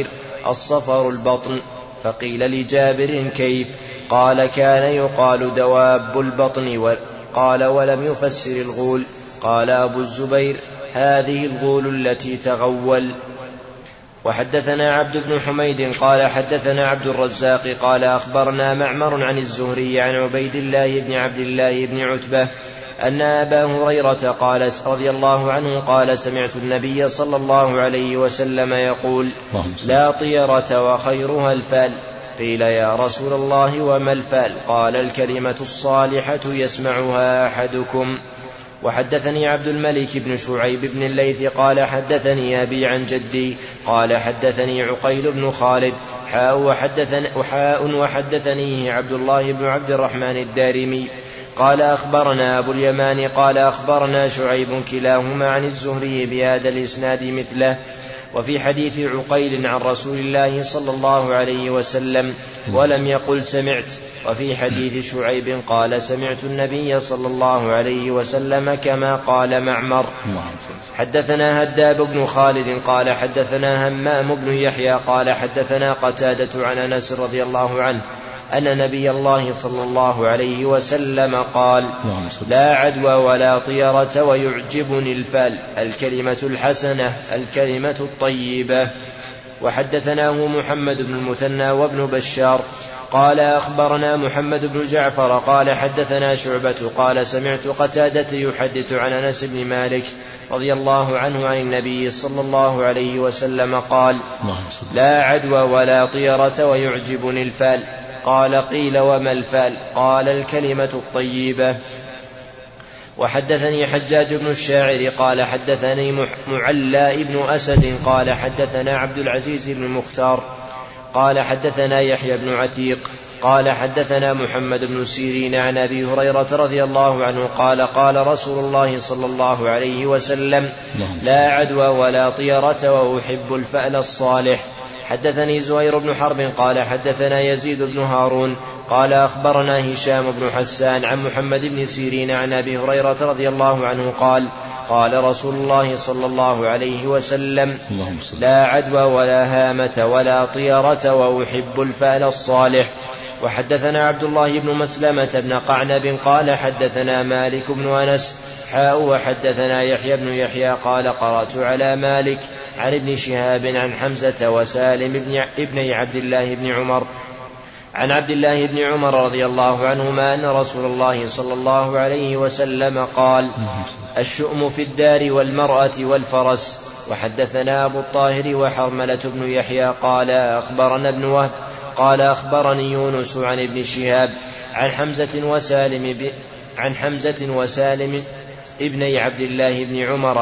الصفر البطن. فقيل لجابر كيف؟ قال كان يقال دواب البطن. قال ولم يفسر الغول. قال أبو الزبير هذه الغول التي تغول. وحدثنا عبد بن حميد قال حدثنا عبد الرزاق قال أخبرنا معمر عن الزهري عن عبيد الله بن عبد الله بن عتبة أن أبا هريرة قال رضي الله عنه قال سمعت النبي صلى الله عليه وسلم يقول لا طيرة وخيرها الفال. قيل يا رسول الله وما الفال؟ قال الكلمة الصالحة يسمعها أحدكم. وحدثني عبد الملك بن شعيب بن الليث قال حدثني أبي عن جدي قال حدثني عقيل بن خالد وحدثني عبد الله بن عبد الرحمن الدارمي قال أخبرنا أبو اليمان قال أخبرنا شعيب كلاهما عن الزهري بهذا الإسناد مثله. وفي حديث عقيل عن رسول الله صلى الله عليه وسلم ولم يقل سمعت. وفي حديث شعيب قال سمعت النبي صلى الله عليه وسلم كما قال معمر. حدثنا هداب بن خالد قال حدثنا همام بن يحيى قال حدثنا قتادة عن أنس رضي الله عنه أن نبي الله صلى الله عليه وسلم قال لا عدوى ولا طيرة ويعجبني الفال الكلمة الحسنة الكلمة الطيبة. وحدثناه محمد بن المثنى وابن بشار قال أخبرنا محمد بن جعفر قال حدثنا شعبة قال سمعت قتادة يحدث عن أنس بن مالك رضي الله عنه عن النبي صلى الله عليه وسلم قال لا عدوى ولا طيرة ويعجبني الفال. قال قيل وما الفال؟ قال الكلمة الطيبة. وحدثني حجاج بن الشاعر قال حدثني معلى بن أسد قال حدثنا عبد العزيز بن مختار قال حدثنا يحيى بن عتيق قال حدثنا محمد بن سيرين عن أبي هريرة رضي الله عنه قال قال رسول الله صلى الله عليه وسلم لا عدوى ولا طيرة وأحب الفأل الصالح. حدثني زهير بن حرب قال حدثنا يزيد بن هارون قال أخبرنا هشام بن حسان عن محمد بن سيرين عن أبي هريرة رضي الله عنه قال قال رسول الله صلى الله عليه وسلم لا عدوى ولا هامة ولا طيرة وأحب الفأل الصالح. وحدثنا عبد الله بن مسلمة بن قعنب قال حدثنا مالك بن أنس وحدثنا يحيى بن يحيى قال قرأت على مالك عن ابن شهاب عن حمزة وسالم ابن عبد الله بن عمر عن عبد الله بن عمر رضي الله عنهما أن رسول الله صلى الله عليه وسلم قال الشؤم في الدار والمرأة والفرس. وحدثنا أبو الطاهر وحرملة بن يحيى قال أخبرنا ابن وهب قال أخبرني يونس عن ابن شهاب عن حمزة وسالم ابني عبد الله بن عمر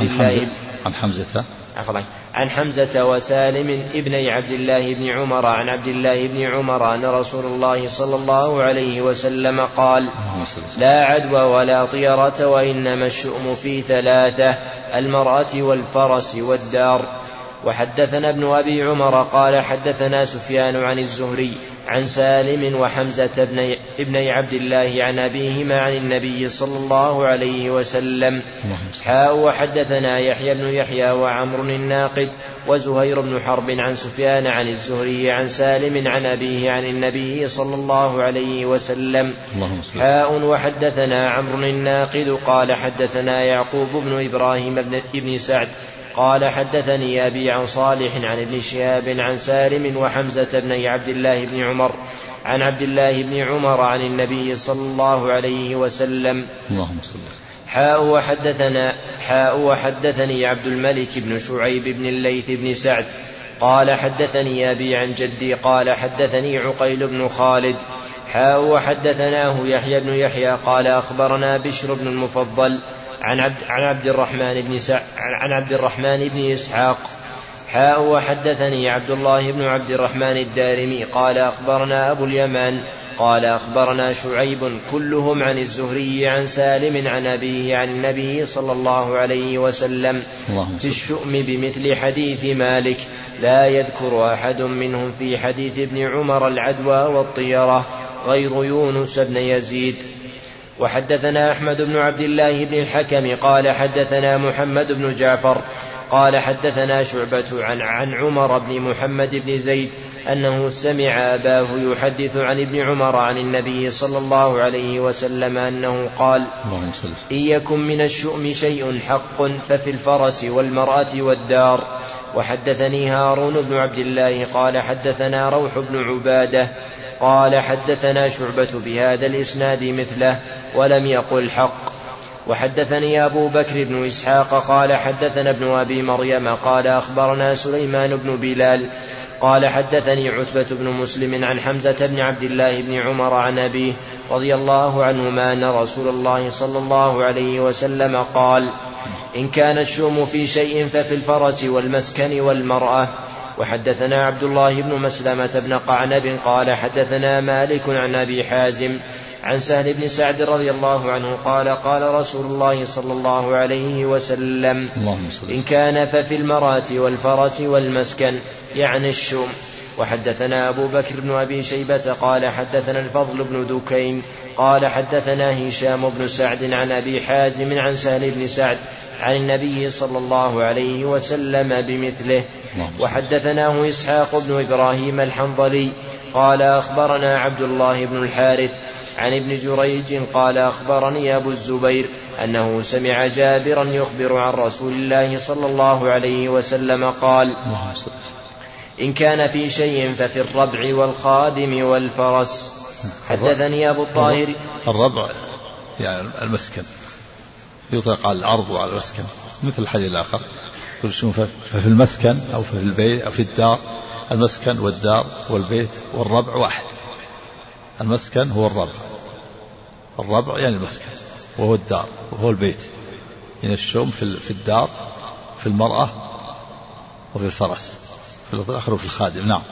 عن حمزة وسالم ابني عبد الله بن عمر عن عبد الله بن عمر أن رسول الله صلى الله عليه وسلم قال لا عدوى ولا طيرة وإنما الشؤم في ثلاثة المرأة والفرس والدار. وحدثنا ابن أبي عمر قال حدثنا سفيان عن الزهري عن سالم وحمزة ابني عبد الله عن أبيهما عن النبي صلى الله عليه وسلم وحدثنا يحيى بن يحيى وعمر الناقد وزهير بن حرب عن سفيان عن الزهري عن سالم عن أبيه عن النبي صلى الله عليه وسلم وحدثنا عمرو الناقد قال حدثنا يعقوب بن إبراهيم بن سعد قال حدثني أبي عن صالح عن ابن شهاب عن سالم وحمزة بن عبد الله بن عمر عن عبد الله بن عمر عن النبي صلى الله عليه وسلم وحدثني عبد الملك بن شعيب بن الليث بن سعد قال حدثني أبي عن جدي قال حدثني عقيل بن خالد وحدثناه يحيى بن يحيى قال أخبرنا بشر بن المفضل عن عبد الرحمن بن إسحاق وحدثني عبد الله بن عبد الرحمن الدارمي قال أخبرنا أبو اليمان قال أخبرنا شعيب كلهم عن الزهري عن سالم عن أبيه عن النبي صلى الله عليه وسلم في الشؤم بمثل حديث مالك لا يذكر أحد منهم في حديث ابن عمر العدوى والطيرة غير يونس بن يزيد. وحدثنا أحمد بن عبد الله بن الحكم قال حدثنا محمد بن جعفر قال حدثنا شعبة عن عمر بن محمد بن زيد أنه سمع أباه يحدث عن ابن عمر عن النبي صلى الله عليه وسلم أنه قال: إن يكن من الشؤم شيء حق ففي الفرس والمرأة والدار. وحدثني هارون بن عبد الله قال حدثنا روح بن عبادة قال حدثنا شعبة بهذا الإسناد مثله ولم يقل حق. وحدثني أبو بكر بن إسحاق قال حدثنا ابن أبي مريم قال أخبرنا سليمان بن بلال قال حدثني عتبة بن مسلم عن حمزة بن عبد الله بن عمر عن أبيه رضي الله عنهما أن رسول الله صلى الله عليه وسلم قال: إن كان الشؤم في شيء ففي الفرس والمسكن والمرأة. وحدثنا عبد الله بن مسلمة بن قعنب قال حدثنا مالك عن أبي حازم عن سهل بن سعد رضي الله عنه قال: قال رسول الله صلى الله عليه وسلم: إن كان ففي المرأة والفرس والمسكن، يعني الشؤم. وحدثنا أبو بكر بن أبي شيبة قال حدثنا الفضل بن دكين قال حدثنا هشام بن سعد عن أبي حازم عن سهل بن سعد عن النبي صلى الله عليه وسلم بمثله. وحدثناه إسحاق بن إبراهيم الحنظلي قال أخبرنا عبد الله بن الحارث عن ابن جريج قال أخبرني أبو الزبير أنه سمع جابرا يخبر عن رسول الله صلى الله عليه وسلم قال: إن كان في شيء ففي الربع والخادم والفرس. حدثني أبو الطاهر. الربع يعني المسكن، يطلق على الأرض وعلى المسكن مثل الحديث الآخر، ففي المسكن أو في البيت أو في الدار. المسكن والدار والبيت والربع واحد. المسكن هو الربع يعني المسكن، وهو الدار وهو البيت. يعني الشؤم في الدار، في المرأة، وفي الفرس، في الآخر وفي الخادم. نعم.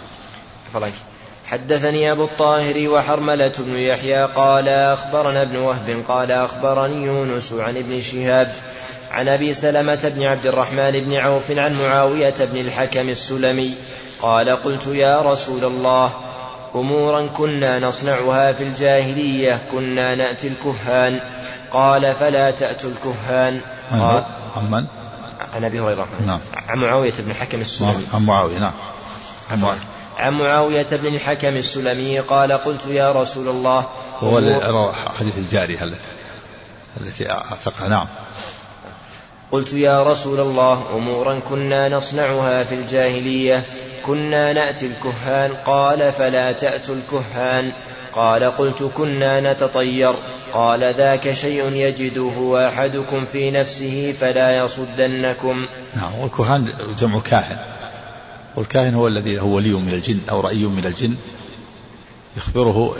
حدثني أبو الطاهر وحرملة بن يحيى قال أخبرنا ابن وهب قال أخبرني يونس عن ابن شهاب عن أبي سلمة بن عبد الرحمن بن عوف عن معاوية بن الحكم السلمي قال: قلت يا رسول الله، أمورا كنا نصنعها في الجاهلية كنا نأتي الكهان. قال: فلا تأتوا الكهان. قال: عن أبي هريرة. نعم. عن معاوية بن الحكم السلمي. عن معاوية. نعم. عن معاوية بن الحكم السلمي قال: قلت يا رسول الله. هو حديث الجارية التي أعتقها. نعم. قلت يا رسول الله، أمورا كنا نصنعها في الجاهلية كنا نأتي الكهان. قال: فلا تأتوا الكهان. قال: قلت كنا نتطير. قال: ذاك شيء يجده أحدكم في نفسه فلا يصدنكم. نعم. والكهان جمع كاهن، والكاهن هو الذي هو ولي من الجن أو رأي من الجن، يخبره،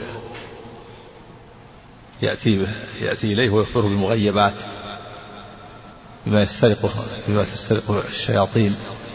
يأتي إليه ويخبره بالمغيبات، بما تسترقه الشياطين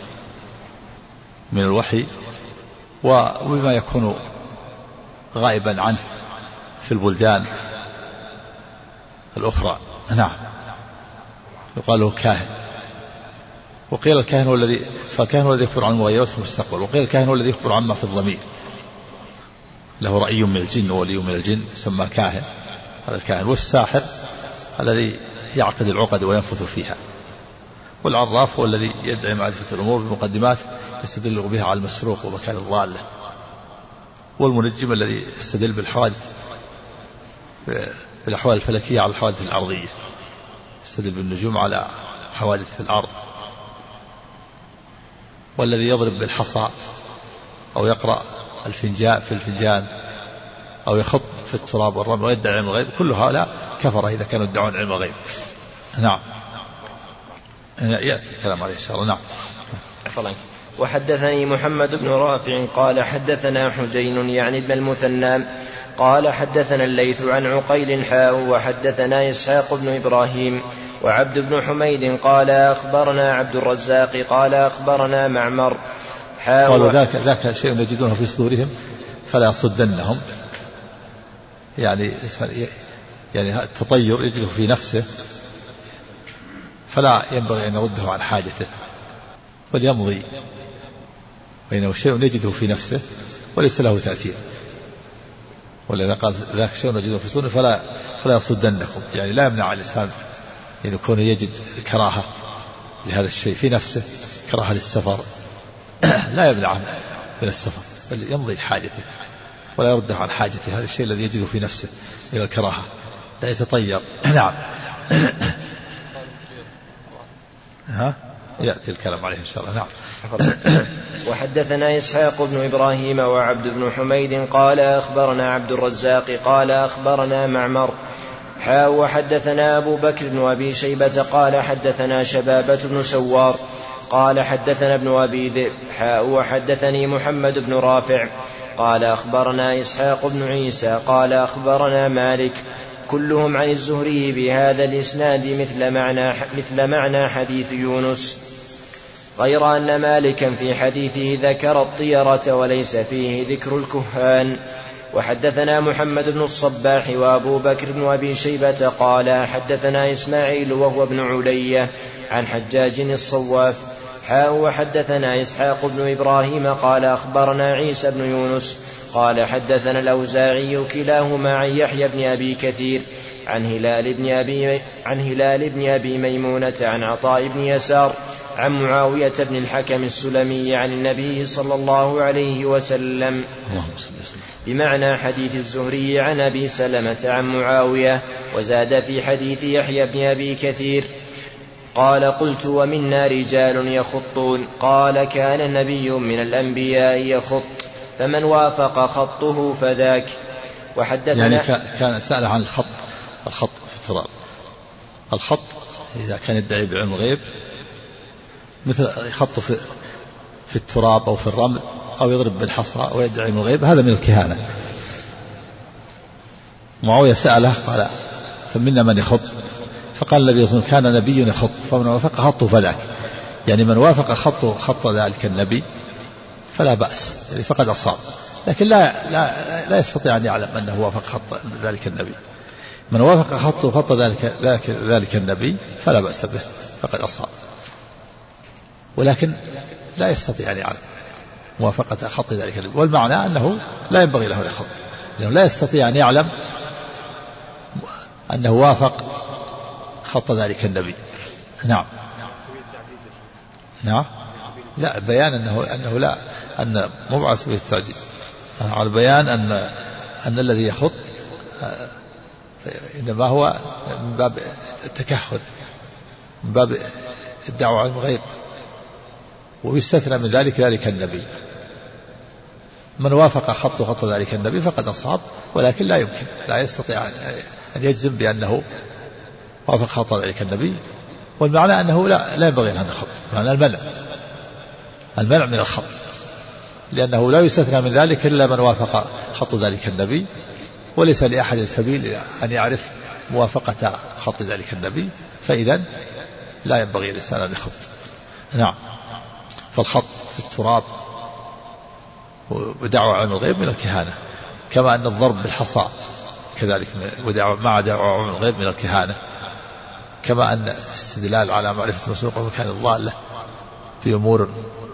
من الوحي، وبما يكون غائبا عنه في البلدان الأخرى. نعم. يقال له كاهن. وقيل الكاهن هو الذي يخبر عن المغيبات في المستقبل، وقيل الكاهن هو الذي يخبر عما في الضمير، له رأي من الجن وولي من الجن يسمى كاهن. هذا الكاهن. والساحر الذي يعقد العقد وينفث فيها. والعراف هو الذي يدعي معرفة الأمور بمقدمات يستدل بها على المسروق ومكان الضالة. والمنجم الذي يستدل بالحوادث، بالأحوال الفلكية على الحوادث الأرضية، يستدل بالنجوم على حوادث في الأرض. والذي يضرب بالحصى أو يقرأ الفنجان في الفنجان أو يخط في التراب والرمل ويدعي علم الغيب، كل هؤلاء كفر إذا كانوا يدعون علم الغيب. نعم. يأتي الكلام عليه إن شاء الله. نعم. وحدثني محمد بن رافع قال حدثنا حجين يعني ابن المثنى قال حدثنا الليث عن عقيل وحدثنا إسحاق بن إبراهيم وعبد بن حميد قال أخبرنا عبد الرزاق قال أخبرنا معمر. قالوا ذاك شيء يجدونه في صدورهم فلا يصدنهم، يعني التطير يجده في نفسه فلا ينبغي أن يرده عن حاجته وليمضي، بينه شيء يجده في نفسه وليس له تأثير. ولذا قال ذاك شيء يجده في صدوره فلا يصدنكم، يعني لا يمنع الإنسان أن يكون يجد كراهة لهذا الشيء في نفسه كراهة للسفر لا يمنعه من السفر، بل يمضي حاجته ولا يرده عن حاجته. هذا الشيء الذي يجده في نفسه إلى الكراهة لا يتطير. نعم. يأتي الكلام عليه إن شاء الله. نعم. وحدثنا إسحاق بن إبراهيم وعبد بن حميد قال أخبرنا عبد الرزاق قال أخبرنا معمر وحدثنا أبو بكر بن أبي شيبة قال حدثنا شبابة بن سوار قال حدثنا ابن أبي ذئب وحدثني محمد بن رافع قال أخبرنا إسحاق بن عيسى قال أخبرنا مالك كلهم عن الزهري بهذا الإسناد مثل معنى حديث يونس، غير أن مالكا في حديثه ذكر الطيرة وليس فيه ذكر الكهان. وحدثنا محمد بن الصباح وأبو بكر بن أبي شيبة قال حدثنا إسماعيل وهو ابن علية عن حجاج الصواف وحدثنا إسحاق بن إبراهيم قال أخبرنا عيسى بن يونس قال حدثنا الأوزاعي كلاهما عن يحيى بن أبي كثير عن هلال بن أبي ميمونة عن عطاء بن يسار عن معاوية بن الحكم السلمي عن النبي صلى الله عليه وسلم بمعنى حديث الزهري عن أبي سلمة عن معاوية، وزاد في حديث يحيى بن أبي كثير قال قلت ومنا رجال يخطون قال كان النبي من الأنبياء يخط فمن وافق خطه فذاك. وحدثنا يعني كان سأل عن الخط في التراب. الخط إذا كان يدعي بعلم الغيب مثل يخط في التراب أو في الرمل أو يضرب بالحصى ويدعي علم الغيب، هذا من الكهانة. معاوية سأله قال فمنا من يخط، فقال النبي صلى الله عليه وسلم كان نبي يخط فمن وافق خطه فذاك، يعني من وافق خط ذلك النبي فلا بأس، يعني فقد أصاب، لكن لا يستطيع أن يعلم أنه وافق خط ذلك النبي. من وافق خط ذلك النبي فلا بأس به فقد أصاب، ولكن لا يستطيع أن يعلم موافقة خط ذلك النبي، والمعنى أنه لا ينبغي له الخط، لأنه لا يستطيع أن يعلم أنه وافق خط ذلك النبي. نعم. نعم. لا، بيان أنه لا، أن مبعث بالتعجيز، على بيان أن الذي يخط إنما هو من باب التكهن، من باب الدعوة عن الغيب، ويستثنى من ذلك النبي. من وافق خط ذلك النبي فقد أصاب، ولكن لا يمكن، لا يستطيع أن يجزم بأنه وافق خط ذلك النبي، والمعنى أنه لا ينبغي أن يخط، معنى المنع من الخط، لأنه لا يستثنى من ذلك إلا من وافق خط ذلك النبي، وليس لأحد سبيل أن يعرف موافقة خط ذلك النبي، فإذا لا ينبغي الإنسان أن يخط. نعم. فالخط في التراب ودعوة عن الغيب من الكهانة، كما أن الضرب بالحصى كذلك مع دعوة عن الغيب من الكهانة، كما أن استدلال على معرفة المسروق ومكان الضالة في أمور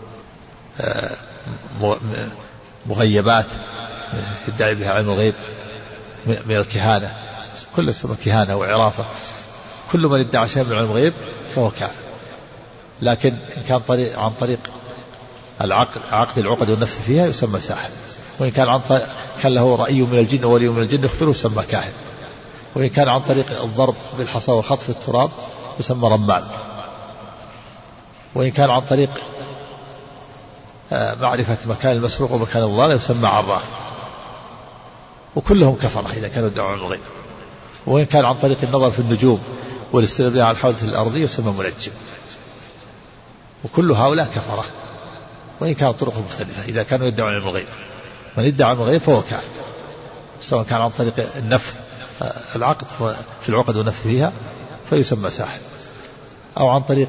مغيبات يدعي بها علم الغيب من الكهانة، كل اسمه كهانة وعرافة. كل من ادعى شيئا من علم الغيب فهو كافر، لكن إن كان عن طريق عقد العقد والنفس فيها يسمى ساحر، وإن كان كان له رأي من الجن وولي من الجن يخبره يسمى كاهن، وإن كان عن طريق الضرب بالحصى والخط في التراب يسمى رمال، وإن كان عن طريق معرفة مكان المسروق ومكان الضالة يسمى عراف، وكلهم كفرة إذا كانوا يدعون الغيب. وإن كان عن طريق النظر في النجوم والاستدلال على الحوادث الأرضية يسمى منجم، وكل هؤلاء كفرة، وإن كانت طرق مختلفة إذا كانوا يدعون علم الغيب. من يدعى علم الغيب فهو كافر، سواء كان عن طريق النفذ العقد في العقد والنفذ فيها فيسمى ساحر، أو عن طريق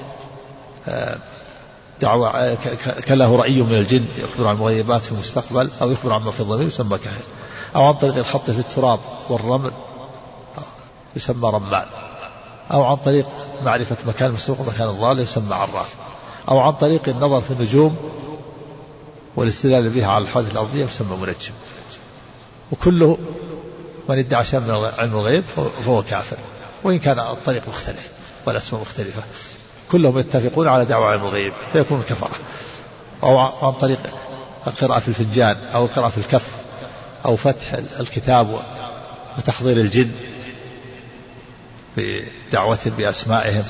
دعوة كان له رأي من الجن يخبر عن المغيبات في المستقبل أو يخبر عما في الضمير يسمى كاهن، أو عن طريق الخط في التراب والرمل يسمى رمال، أو عن طريق معرفة مكان المسروق ومكان الضال يسمى عراف، أو عن طريق النظر في النجوم والاستدلال بها على الحوادث الأرضية يسمى منجم. وكله من ادعى شيئا من علم الغيب فهو كافر، وإن كان الطريق مختلف والأسماء مختلفة. كلهم يتفقون على دعوة المضيب فيكون كفرة، أو عن طريق القراءة في الفنجان أو القراءة في الكف أو فتح الكتاب وتحضير الجن بدعوة بأسمائهم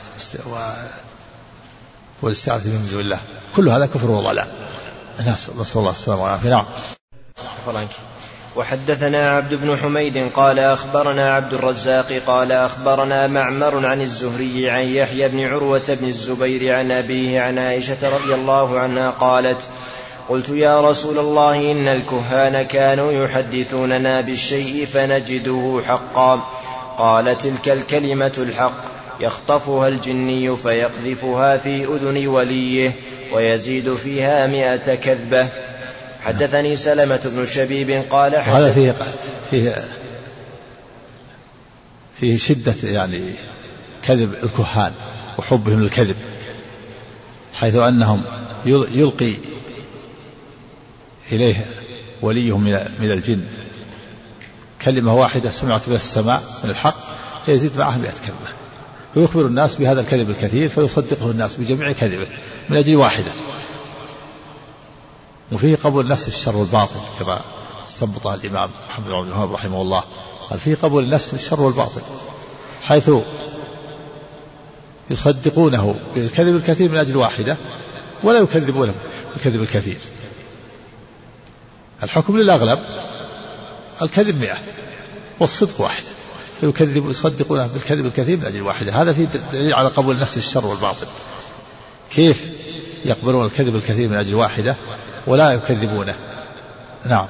والاستعاذة من دون الله، كل هذا كفر وضلال. نسأل الله السلامة والعافية. نعم. وحدثنا عبد بن حميد قال أخبرنا عبد الرزاق قال أخبرنا معمر عن الزهري عن يحيى بن عروة بن الزبير عن أبيه عن عائشة رضي الله عنها قالت: قلت يا رسول الله إن الكهان كانوا يحدثوننا بالشيء فنجده حقا. قال: تلك الكلمة الحق يخطفها الجني فيقذفها في أذن وليه ويزيد فيها 100 كذبة. حدثني سلمة بن شبيب قال هذا فيه شدة يعني كذب الكهان وحبهم للكذب، حيث أنهم يلقي إليه وليهم من الجن كلمة واحدة سمعت من السماء من الحق فيزيد معها 100 كذبة، ويخبر الناس بهذا الكذب الكثير فيصدقه الناس بجميع كذبه من أجل واحدة. وفيه قبول نفس الشر والباطل كما استنبطه الإمام محمد بن عبد الوهاب رحمه الله، قال فيه قبول نفس الشر والباطل، حيث يصدقونه بالكذب الكثير من أجل واحدة ولا يكذبونه بالكذب الكثير. الحكم للأغلب، الكذب 100 والصدق 1، يصدقونه بالكذب الكثير من أجل واحدة. هذا فيه دليل على قبول نفس الشر والباطل. كيف يقبلون الكذب الكثير من أجل واحدة ولا يكذبونه؟ نعم.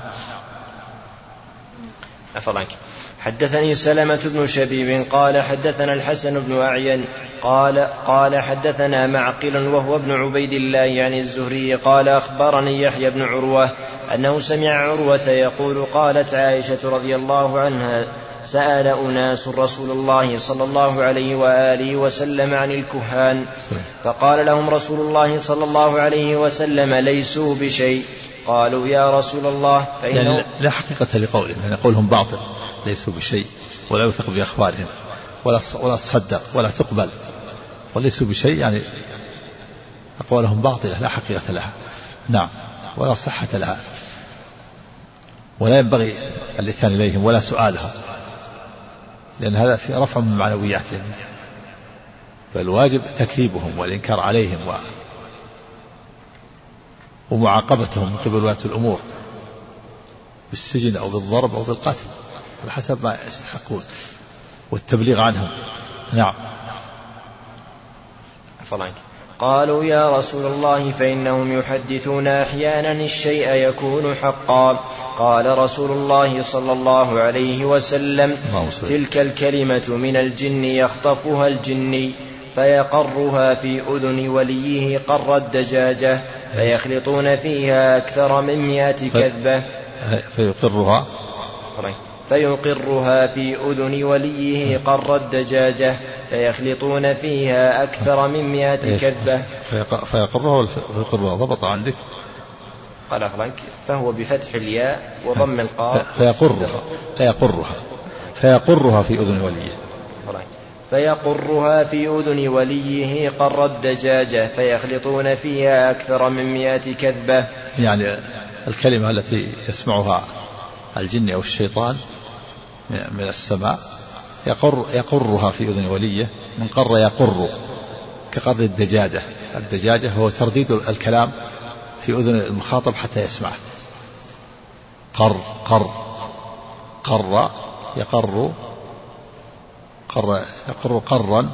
أفضلك. حدثني سلمة بن شبيب قال حدثنا الحسن بن أعين قال حدثنا معقل وهو ابن عبيد الله عن الزهري قال أخبرني يحيى بن عروة أنه سمع عروة يقول: قالت عائشة رضي الله عنها: سأل أناس رسول الله صلى الله عليه وآله وسلم عن الكهان فقال لهم رسول الله صلى الله عليه وسلم: ليسوا بشيء. قالوا: يا رسول الله فإنه يعني لا حقيقة لقولهم، يعني قولهم باطل، ليسوا بشيء ولا يثق بأخبارهم ولا تصدق ولا تقبل، وليسوا بشيء يعني أقوالهم باطلة لا حقيقة لها. نعم. ولا صحة لها، ولا ينبغي الإتيان إليهم ولا سؤالها، لأن هذا في رفع من معنوياتهم، فالواجب تكذيبهم والإنكار عليهم ومعاقبتهم من قبل ولاة الأمور بالسجن أو بالضرب أو بالقتل على حسب ما يستحقون، والتبليغ عنهم. نعم. قالوا: يا رسول الله فإنهم يحدثون أحيانا الشيء يكون حقا. قال رسول الله صلى الله عليه وسلم: تلك الكلمة من الجن يخطفها الجني فيقرها في أذن وليه قر الدجاجة فيخلطون فيها أكثر من 100 كذبة. فيقرها في أذن وليه قر الدجاجة فيخلطون فيها أكثر من 100 كذبة. فيقرها ولا فيقرها؟ ضبط عندك؟ قال فرانك: فهو بفتح الياء وضم القاف. فيقرها في أذن وليه. فيقرها في أذن وليه قر الدجاجة فيخلطون فيها أكثر من 100 كذبة. يعني الكلمة التي يسمعها الجن أو الشيطان من السماء يقرها في أذن وليه، من قر يقر كقر الدجاجة. الدجاجة هو ترديد الكلام في أذن المخاطب حتى يسمعه. قر يقر قرا،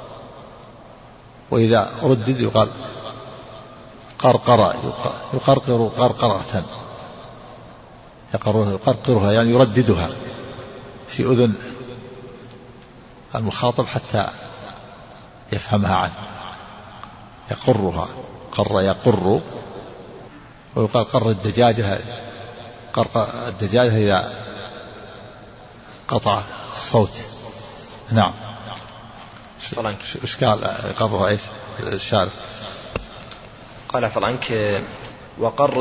وإذا ردد يقال قرقرة، يقرقر قرقرة، يقرقرها يعني يرددها في أذن المخاطب حتى يفهمها عنه. يقرها قر يقر. ويقال قر الدجاجة إذا قطع الصوت. نعم. إشكال قرها إيش الشارع؟ قال فرانك: وقر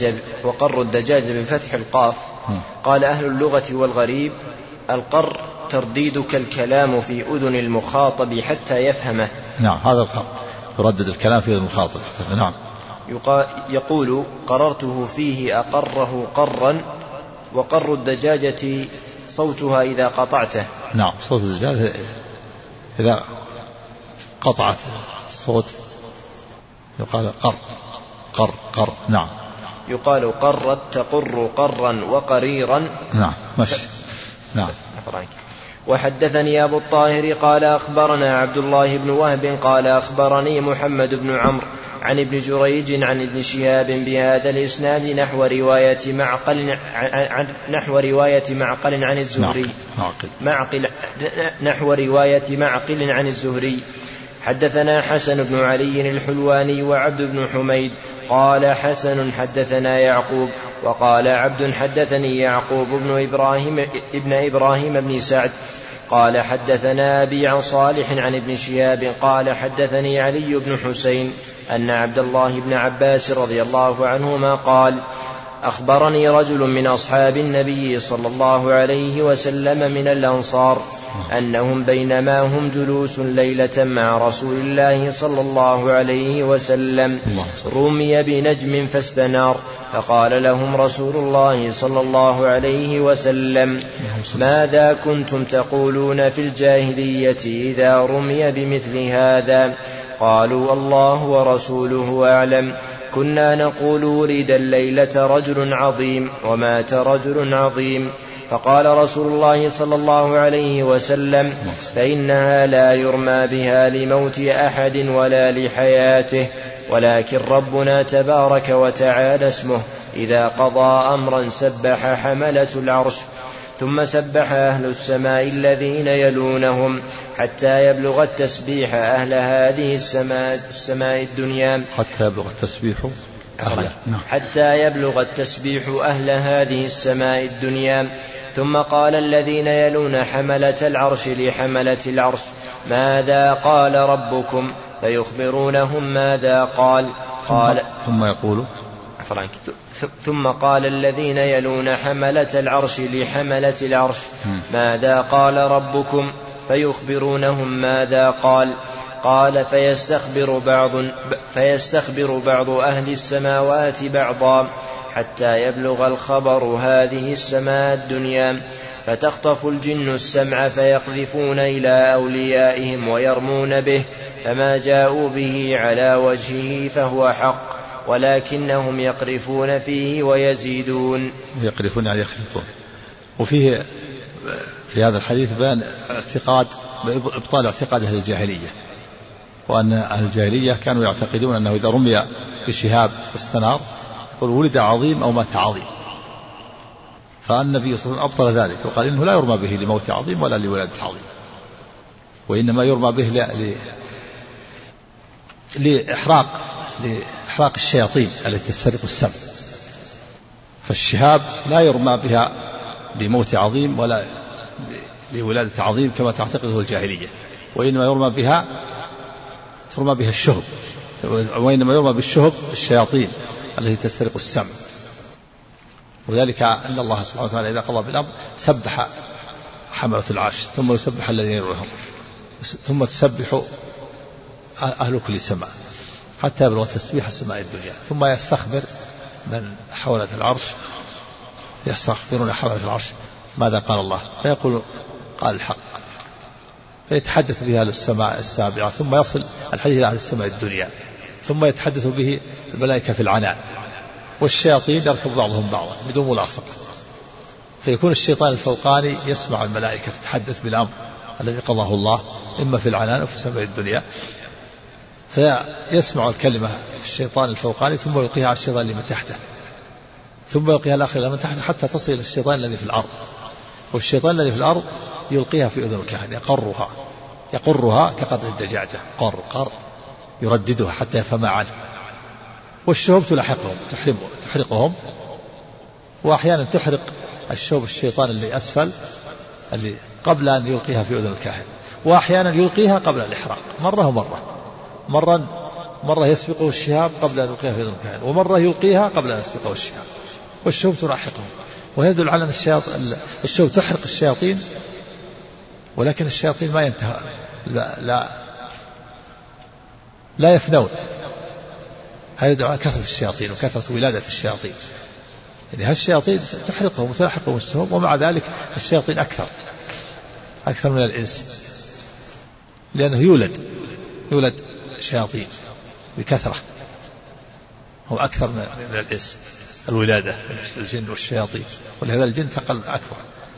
الدجاجة بفتح القاف. قال أهل اللغة والغريب: القر ترديدك الكلام في أذن المخاطب حتى يفهمه. نعم هذا يردد الكلام في أذن المخاطب. نعم. يقول قررته فيه أقره قرا، وقر الدجاجة صوتها إذا قطعته. نعم صوت الدجاجة إذا قطعت الصوت يقال قر قر قر. نعم. يقال قرت تقر قرا وقريرا. نعم مشي. نعم. وحدثني أبو الطاهر قال أخبرنا عبد الله بن وهب قال أخبرني محمد بن عمرو عن ابن جريج عن ابن شهاب بهذا الإسناد نحو رواية معقل عن الزهري. نحو رواية معقل عن الزهري. حدثنا حسن بن علي الحلواني وعبد بن حميد قال حسن حدثنا يعقوب، وقال عبد حدثني يعقوب ابن إبراهيم بن سعد قال حدثنا أبي عن صالح عن ابن شهاب قال حدثني علي بن حسين أن عبد الله بن عباس رضي الله عنهما قال أخبرني رجل من أصحاب النبي صلى الله عليه وسلم من الأنصار أنهم بينما هم جلوس ليلة مع رسول الله صلى الله عليه وسلم رمي بنجم فاستنار، فقال لهم رسول الله صلى الله عليه وسلم ماذا كنتم تقولون في الجاهلية إذا رمي بمثل هذا؟ قالوا الله ورسوله أعلم. كنا نقول ولد الليلة رجل عظيم ومات رجل عظيم. فقال رسول الله صلى الله عليه وسلم فإنها لا يرمى بها لموت أحد ولا لحياته، ولكن ربنا تبارك وتعالى اسمه إذا قضى أمرا سبح حملة العرش، ثم سبح أهل السماء الذين يلونهم حتى يبلغ التسبيح أهل هذه السماء الدنيا حتى يبلغ التسبيح أهل هذه السماء الدنيا. ثم قال الذين يلون حملة العرش لحملة العرش ماذا قال ربكم؟ فيخبرونهم ماذا قال. ثم قال الذين يلون حملة العرش لحملة العرش ماذا قال ربكم؟ فيخبرونهم ماذا قال. قال فيستخبر بعض أهل السماوات بعضا حتى يبلغ الخبر هذه السماء الدنيا، فتخطف الجن السمع فيقذفون إلى أوليائهم ويرمون به، فما جاءوا به على وجهه فهو حق، ولكنهم يقرفون فيه ويزيدون. يقرفون يعني يخلطون. وفيه في هذا الحديث بيان إبطال اعتقاد أهل الجاهلية، وأن أهل الجاهلية كانوا يعتقدون أنه إذا رمي بشهاب واستنار يقول ولد عظيم أو مات عظيم، فالنبي صلى الله عليه وسلم أبطل ذلك وقال إنه لا يرمى به لموت عظيم ولا لولادة عظيم، وإنما يرمى به لإحراق الشياطين التي تسترق السمع. فالشهاب لا يرمى بها لموت عظيم ولا لولادة عظيم كما تعتقده الجاهلية، وإنما ترمى بها الشهب، وإنما يرمى بالشهب الشياطين التي تسترق السمع. وذلك أن الله سبحانه وتعالى إذا قضى بالأمر سبح حملة العرش، ثم يسبح الذين يرونهم، ثم تسبح أهل كل سماء حتى يبلغ تسبيح السماء الدنيا، ثم يستخبر من حولة العرش، يستخبرون حولة العرش ماذا قال الله، فيقول قال الحق، فيتحدث بها للسماء السابعة، ثم يصل الحديث إلى السماء الدنيا، ثم يتحدث به الملائكة في العنان، والشياطين يركب بعضهم بعضا بدون ملاصقة، فيكون الشيطان الفوقاني يسمع الملائكة تتحدث بالأمر الذي قضاه الله إما في العنان أو في السماء الدنيا، فيسمع الكلمة في الشيطان الفوقاني ثم يلقيها على الشيطان اللي من تحته، ثم يلقيها الآخر اللي من تحته حتى تصل إلى الشيطان الذي في الأرض، والشيطان الذي في الأرض يلقيها في أذن الكاهن يقرها كقدر الدجاجة، قر يرددها حتى يفهم عنه، والشهب تلاحقهم تحرقهم، وأحيانا تحرق الشهب الشيطان اللي أسفل اللي قبل أن يلقيها في أذن الكاهن، وأحيانا يلقيها قبل الإحراق مرة يسبقه الشهاب قبل أن يلقيها في أذن الكاهن، ومرة يلقيها قبل أن يسبقه الشهاب، والشهب تلاحقهم، ويدل على أن الشهب تحرق الشياطين ولكن الشياطين ما ينتهى لا يفنون. هذا يدعو على كثرة الشياطين وكثرة ولادة الشياطين. يعني هالشياطين تحرقهم وتلحقهم السهوم، ومع ذلك الشياطين أكثر من الإنس، لأنه يولد شياطين بكثرة، هو أكثر من الإنس الولادة، الجن والشياطين، ولهذا الجن ثقل أكبر.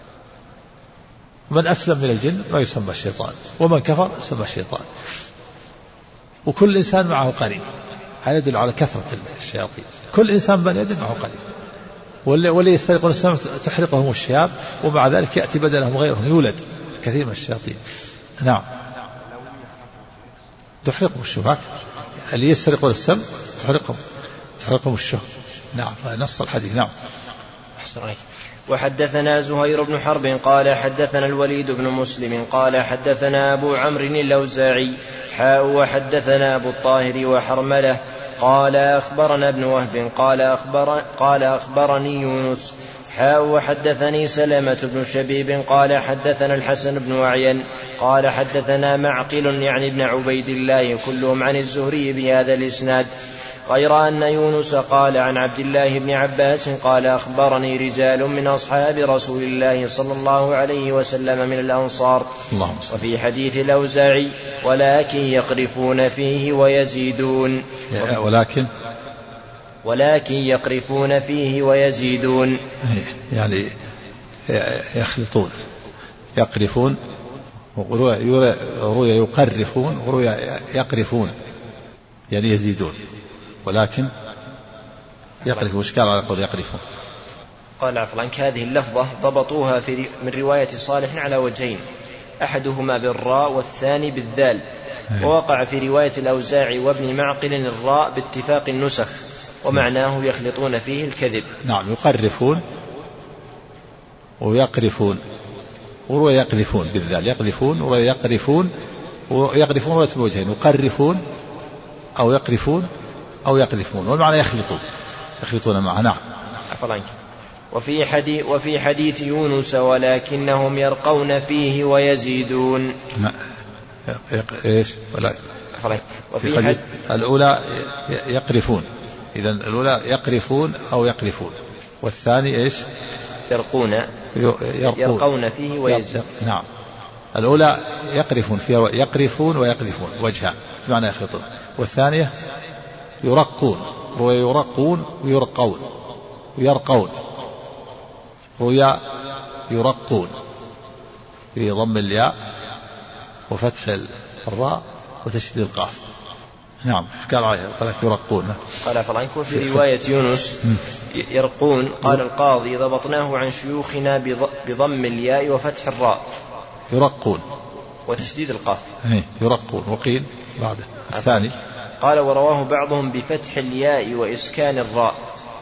من أسلم من الجن ما يسمى الشيطان، ومن كفر يسمى الشيطان، وكل إنسان معه قرين. هذا يدل على كثرة الشياطين. كل إنسان بني آدم معه قرين، واللي يستيقظون السماء تحرقهم الشهاب، ومع ذلك يأتي بدلهم غيرهم، يولد كثير من الشياطين. نعم، تحرقهم الشهاب، اللي يستيقظون السماء تحرقهم الشهاب. نعم، نص الحديث. نعم. وحدثنا زهير بن حرب قال حدثنا الوليد بن مسلم قال حدثنا أبو عمرو اللوزاعي وحدثنا أبو الطاهر وحرملة قال أخبرنا ابن وهب قال أخبرني يونس وحدثني سلمة بن شبيب قال حدثنا الحسن بن أعين قال حدثنا معقل يعني ابن عبيد الله كلهم عن الزهري بهذا الإسناد، غير أن يونس قال عن عبد الله بن عباس قال أخبرني رجال من أصحاب رسول الله صلى الله عليه وسلم من الأنصار. وفي حديث الأوزاعي ولكن يقرفون فيه ويزيدون، ولكن يقرفون فيه ويزيدون، يعني يخلطون، يقرفون، وروي يقرفون، وروي يقرفون، يعني يزيدون، ولكن يقرفون. وش قال على قول يقرفون؟ قال عفوا عنك، هذه اللفظة ضبطوها من رواية صالح على وجهين، أحدهما بالراء والثاني بالذال، ووقع في رواية الأوزاعي وابن معقل الراء باتفاق النسخ، ومعناه يخلطون فيه الكذب. نعم، يقرفون ويقرفون، وروي يقذفون بالذال، يقذفون وروي يقرفون، ويقرفون روية بوجهين، يقرفون أو يقرفون أو يقذفون، والمعنى يخلطون معه. نعم. وفي حديث يونس ولكنهم يرقون فيه ويزيدون. إيش؟ وفي حديث الأولى يقرفون، إذن الأولى يقرفون أو يقذفون، والثاني إيش؟ يرقون فيه ويزيدون. نعم، الأولى يقرفون فيها، يقرفون ويقذفون وجهان بمعنى يخلطون، والثانية يرقون، ويرقون ويرقون ويرقون، ويا يرقون بضم الياء وفتح الراء وتشديد القاف. نعم، قال عليه قال يرقون. قال فلانكم في رواية يونس يرقون، قال القاضي ضبطناه عن شيوخنا بضم الياء وفتح الراء، يرقون وتشديد القاف. يرقون. وقيل بعده الثاني قال ورواه بعضهم بفتح الياء وإسكان الراء،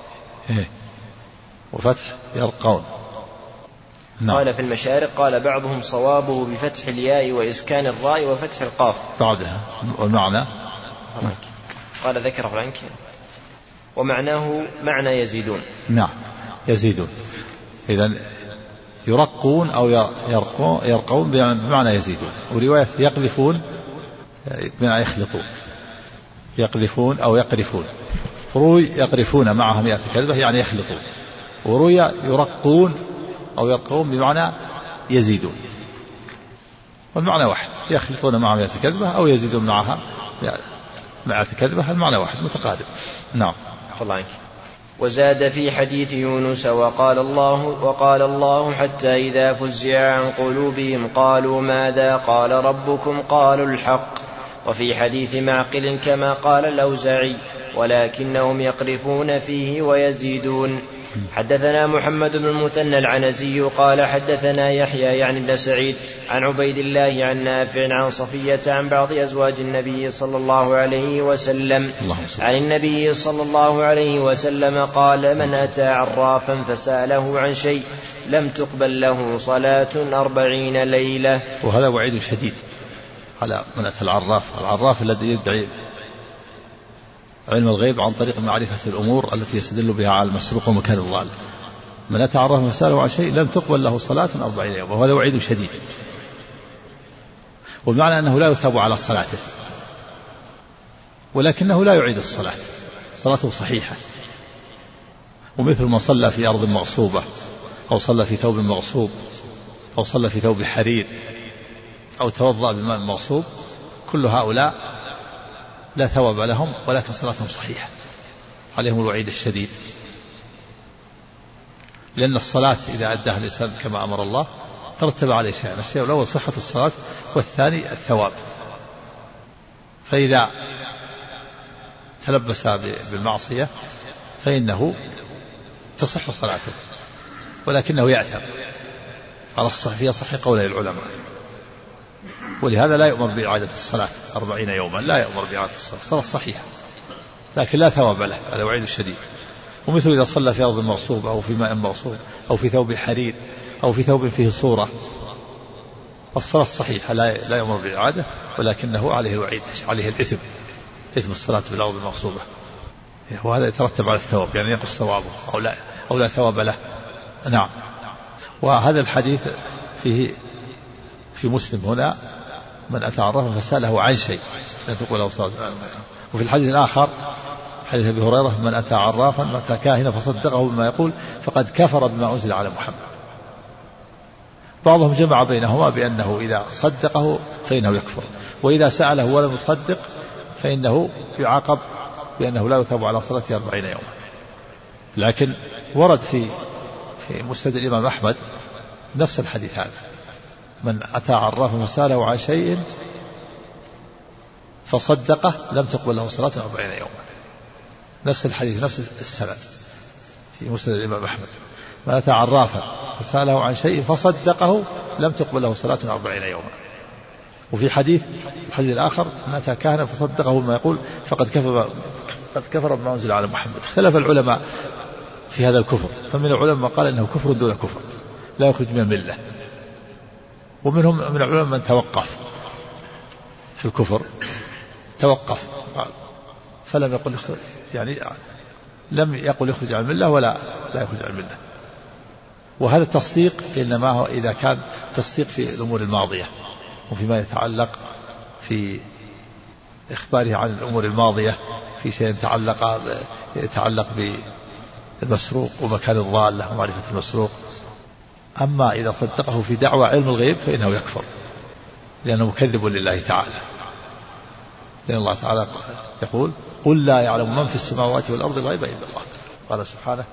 وفتح يرقون. نعم. قال في المشارق قال بعضهم صوابه بفتح الياء وإسكان الراء وفتح القاف بعدها، والمعنى قال ذكر فرانك ومعناه معنى يزيدون. نعم، يزيدون. إذن يرقون أو يرقون بمعنى يزيدون، ورواية يقذفون بمعنى يخلطون، يقذفون أو يقرفون، روي يقرفون معها 100 كذبة يعني يخلطون، وروي يرقون أو يرقون بمعنى يزيدون، والمعنى واحد، يخلطون معها 100 كذبة أو يزيدون معها 100 كذبة، المعنى واحد متقارب. نعم. وزاد في حديث يونس وقال الله حتى إذا فزع عن قلوبهم قالوا ماذا قال ربكم قالوا الحق. وفي حديث معقل كما قال الأوزاعي ولكنهم يقرفون فيه ويزيدون. حدثنا محمد بن المثنى العنزي قال حدثنا يحيى يعني بن سعيد عن عبيد الله عن نافع عن صفية عن بعض أزواج النبي صلى الله عليه وسلم عن النبي صلى الله عليه وسلم قال من أتى عرافا فسأله عن شيء لم تقبل له صلاة 40 ليلة. وهذا وعيد شديد على من أتى العراف الذي يدعي علم الغيب عن طريق معرفة الأمور التي يستدل بها على المسروق ومكان الضال. من أتى عرافا فسأله عن شيء لم تقبل له صلاة 40 يوم، وهذا وعيد شديد وبمعنى أنه لا يثاب على صلاته، ولكنه لا يعيد الصلاة، صلاته صحيحة. ومثل من صلى في أرض مغصوبة، أو صلى في ثوب مغصوب، أو صلى في ثوب حرير، أو توضأ بماء مغصوب، كل هؤلاء لا ثواب لهم، ولكن صلاتهم صحيحة، عليهم الوعيد الشديد. لأن الصلاة إذا أداها الإنسان كما أمر الله ترتب عليه شيئان: الشيء الأول صحة الصلاة، والثاني الثواب. فإذا تلبس بالمعصية فإنه تصح صلاته، ولكنه يأثم على الصحيح في صحيح قولي العلماء. ولهذا لا يؤمر بإعادة الصلاة 40 يوما، لا يؤمر بإعادة الصلاة صحيحة، لكن لا ثواب له، هذا وعيد شديد. ومثل إذا صلى في أرض مغصوبة، أو في ماء مغصوب، أو في ثوب حرير، أو في ثوب فيه صورة، الصلاة الصحيحة لا يؤمر بإعادة، ولكنه عليه الوعيد، عليه الإثم، إثم الصلاة في الأرض المغصوبة، وهذا يترتب على الثواب، يعني ينقص ثوابه أو لا ثواب له. نعم. وهذا الحديث فيه في مسلم هنا: من أتى عرافا فسأله عن شيء لا تقول له صلاة. وفي الحديث الآخر حديث أبي هريرة: من أتى عرافا وأتى كاهنا فصدقه بما يقول فقد كفر بما أنزل على محمد. بعضهم جمع بينهما بأنه إذا صدقه فإنه يكفر، وإذا سأله ولم يصدق فإنه يعاقب بأنه لا يثاب على صلاته 40 يوما. لكن ورد في مسند الإمام أحمد نفس الحديث هذا: من أتى عرافا فسأله عن شيء فصدقه لم تقبل له صلاة 40 يوما. نفس الحديث، نفس السند في مسند الإمام أحمد: من أتى عرافا فسأله عن شيء فصدقه لم تقبل له صلاة 40 يوما. وفي الحديث الآخر: من أتى كاهنا فصدقه بما يقول فقد كفر بما أنزل على محمد. اختلف العلماء في هذا الكفر، فمن العلماء قال إنه كفر دون كفر لا يخرج من الملة، ومنهم من العلماء من توقف في الكفر، توقف فلم يقل، يعني لم يقل يخرج عن الملة ولا لا يخرج عن الملة. وهذا التصديق إنما هو إذا كان تصديق في الأمور الماضية، وفيما يتعلق إخباره عن الأمور الماضية في شيء يتعلق بالمسروق ومكان الضالة ومعرفة المسروق. أما إذا صدقه في دعوى علم الغيب فإنه يكفر، لأنه مكذب لله تعالى، لأن الله تعالى يقول: قل لا يعلم من في السماوات والأرض الغيب إلا الله. قال سبحانه،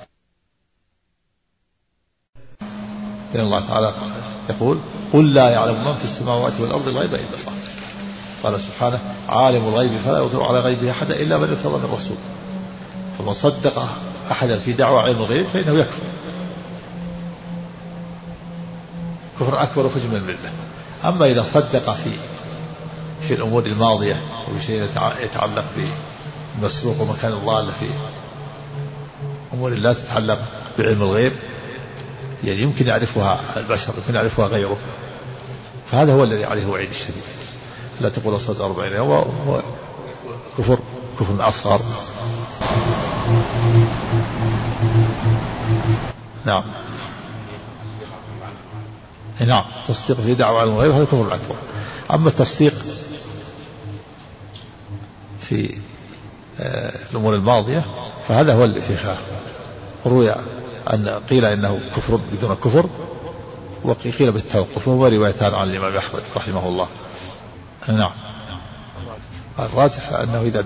لأن الله تعالى يقول: قل لا يعلم من في السماوات والأرض الغيب إلا الله. قال سبحانه: عالم الغيب فلا يظهر على غيبه أحدا إلا من ارتضى من رسول. فمن صدق أحدا في دعوى علم الغيب فإنه يكفر كفر أكبر وخرج من الملة. أما إذا صدق في الأمور الماضية وبشيء يتعلق بالمسروق ومكان الضالة في أمور لا تتعلق بعلم الغيب، يعني يمكن يعرفها البشر، يمكن يعرفها غيره، فهذا هو الذي عليه الوعيد الشديد. لا تقول صلاة 40 يوم، هو كفر أصغر. نعم. نعم، تصديق في دعوة علم الغيب هذا كفر أكبر. أما التصديق في الأمور الماضية فهذا هو اللي فيه خلاف. روي أن قيل إنه كفر بدون كفر، وقيل بالتوقف، وهو روايتان عن الإمام أحمد رحمه الله. نعم. الراجح أنه إذا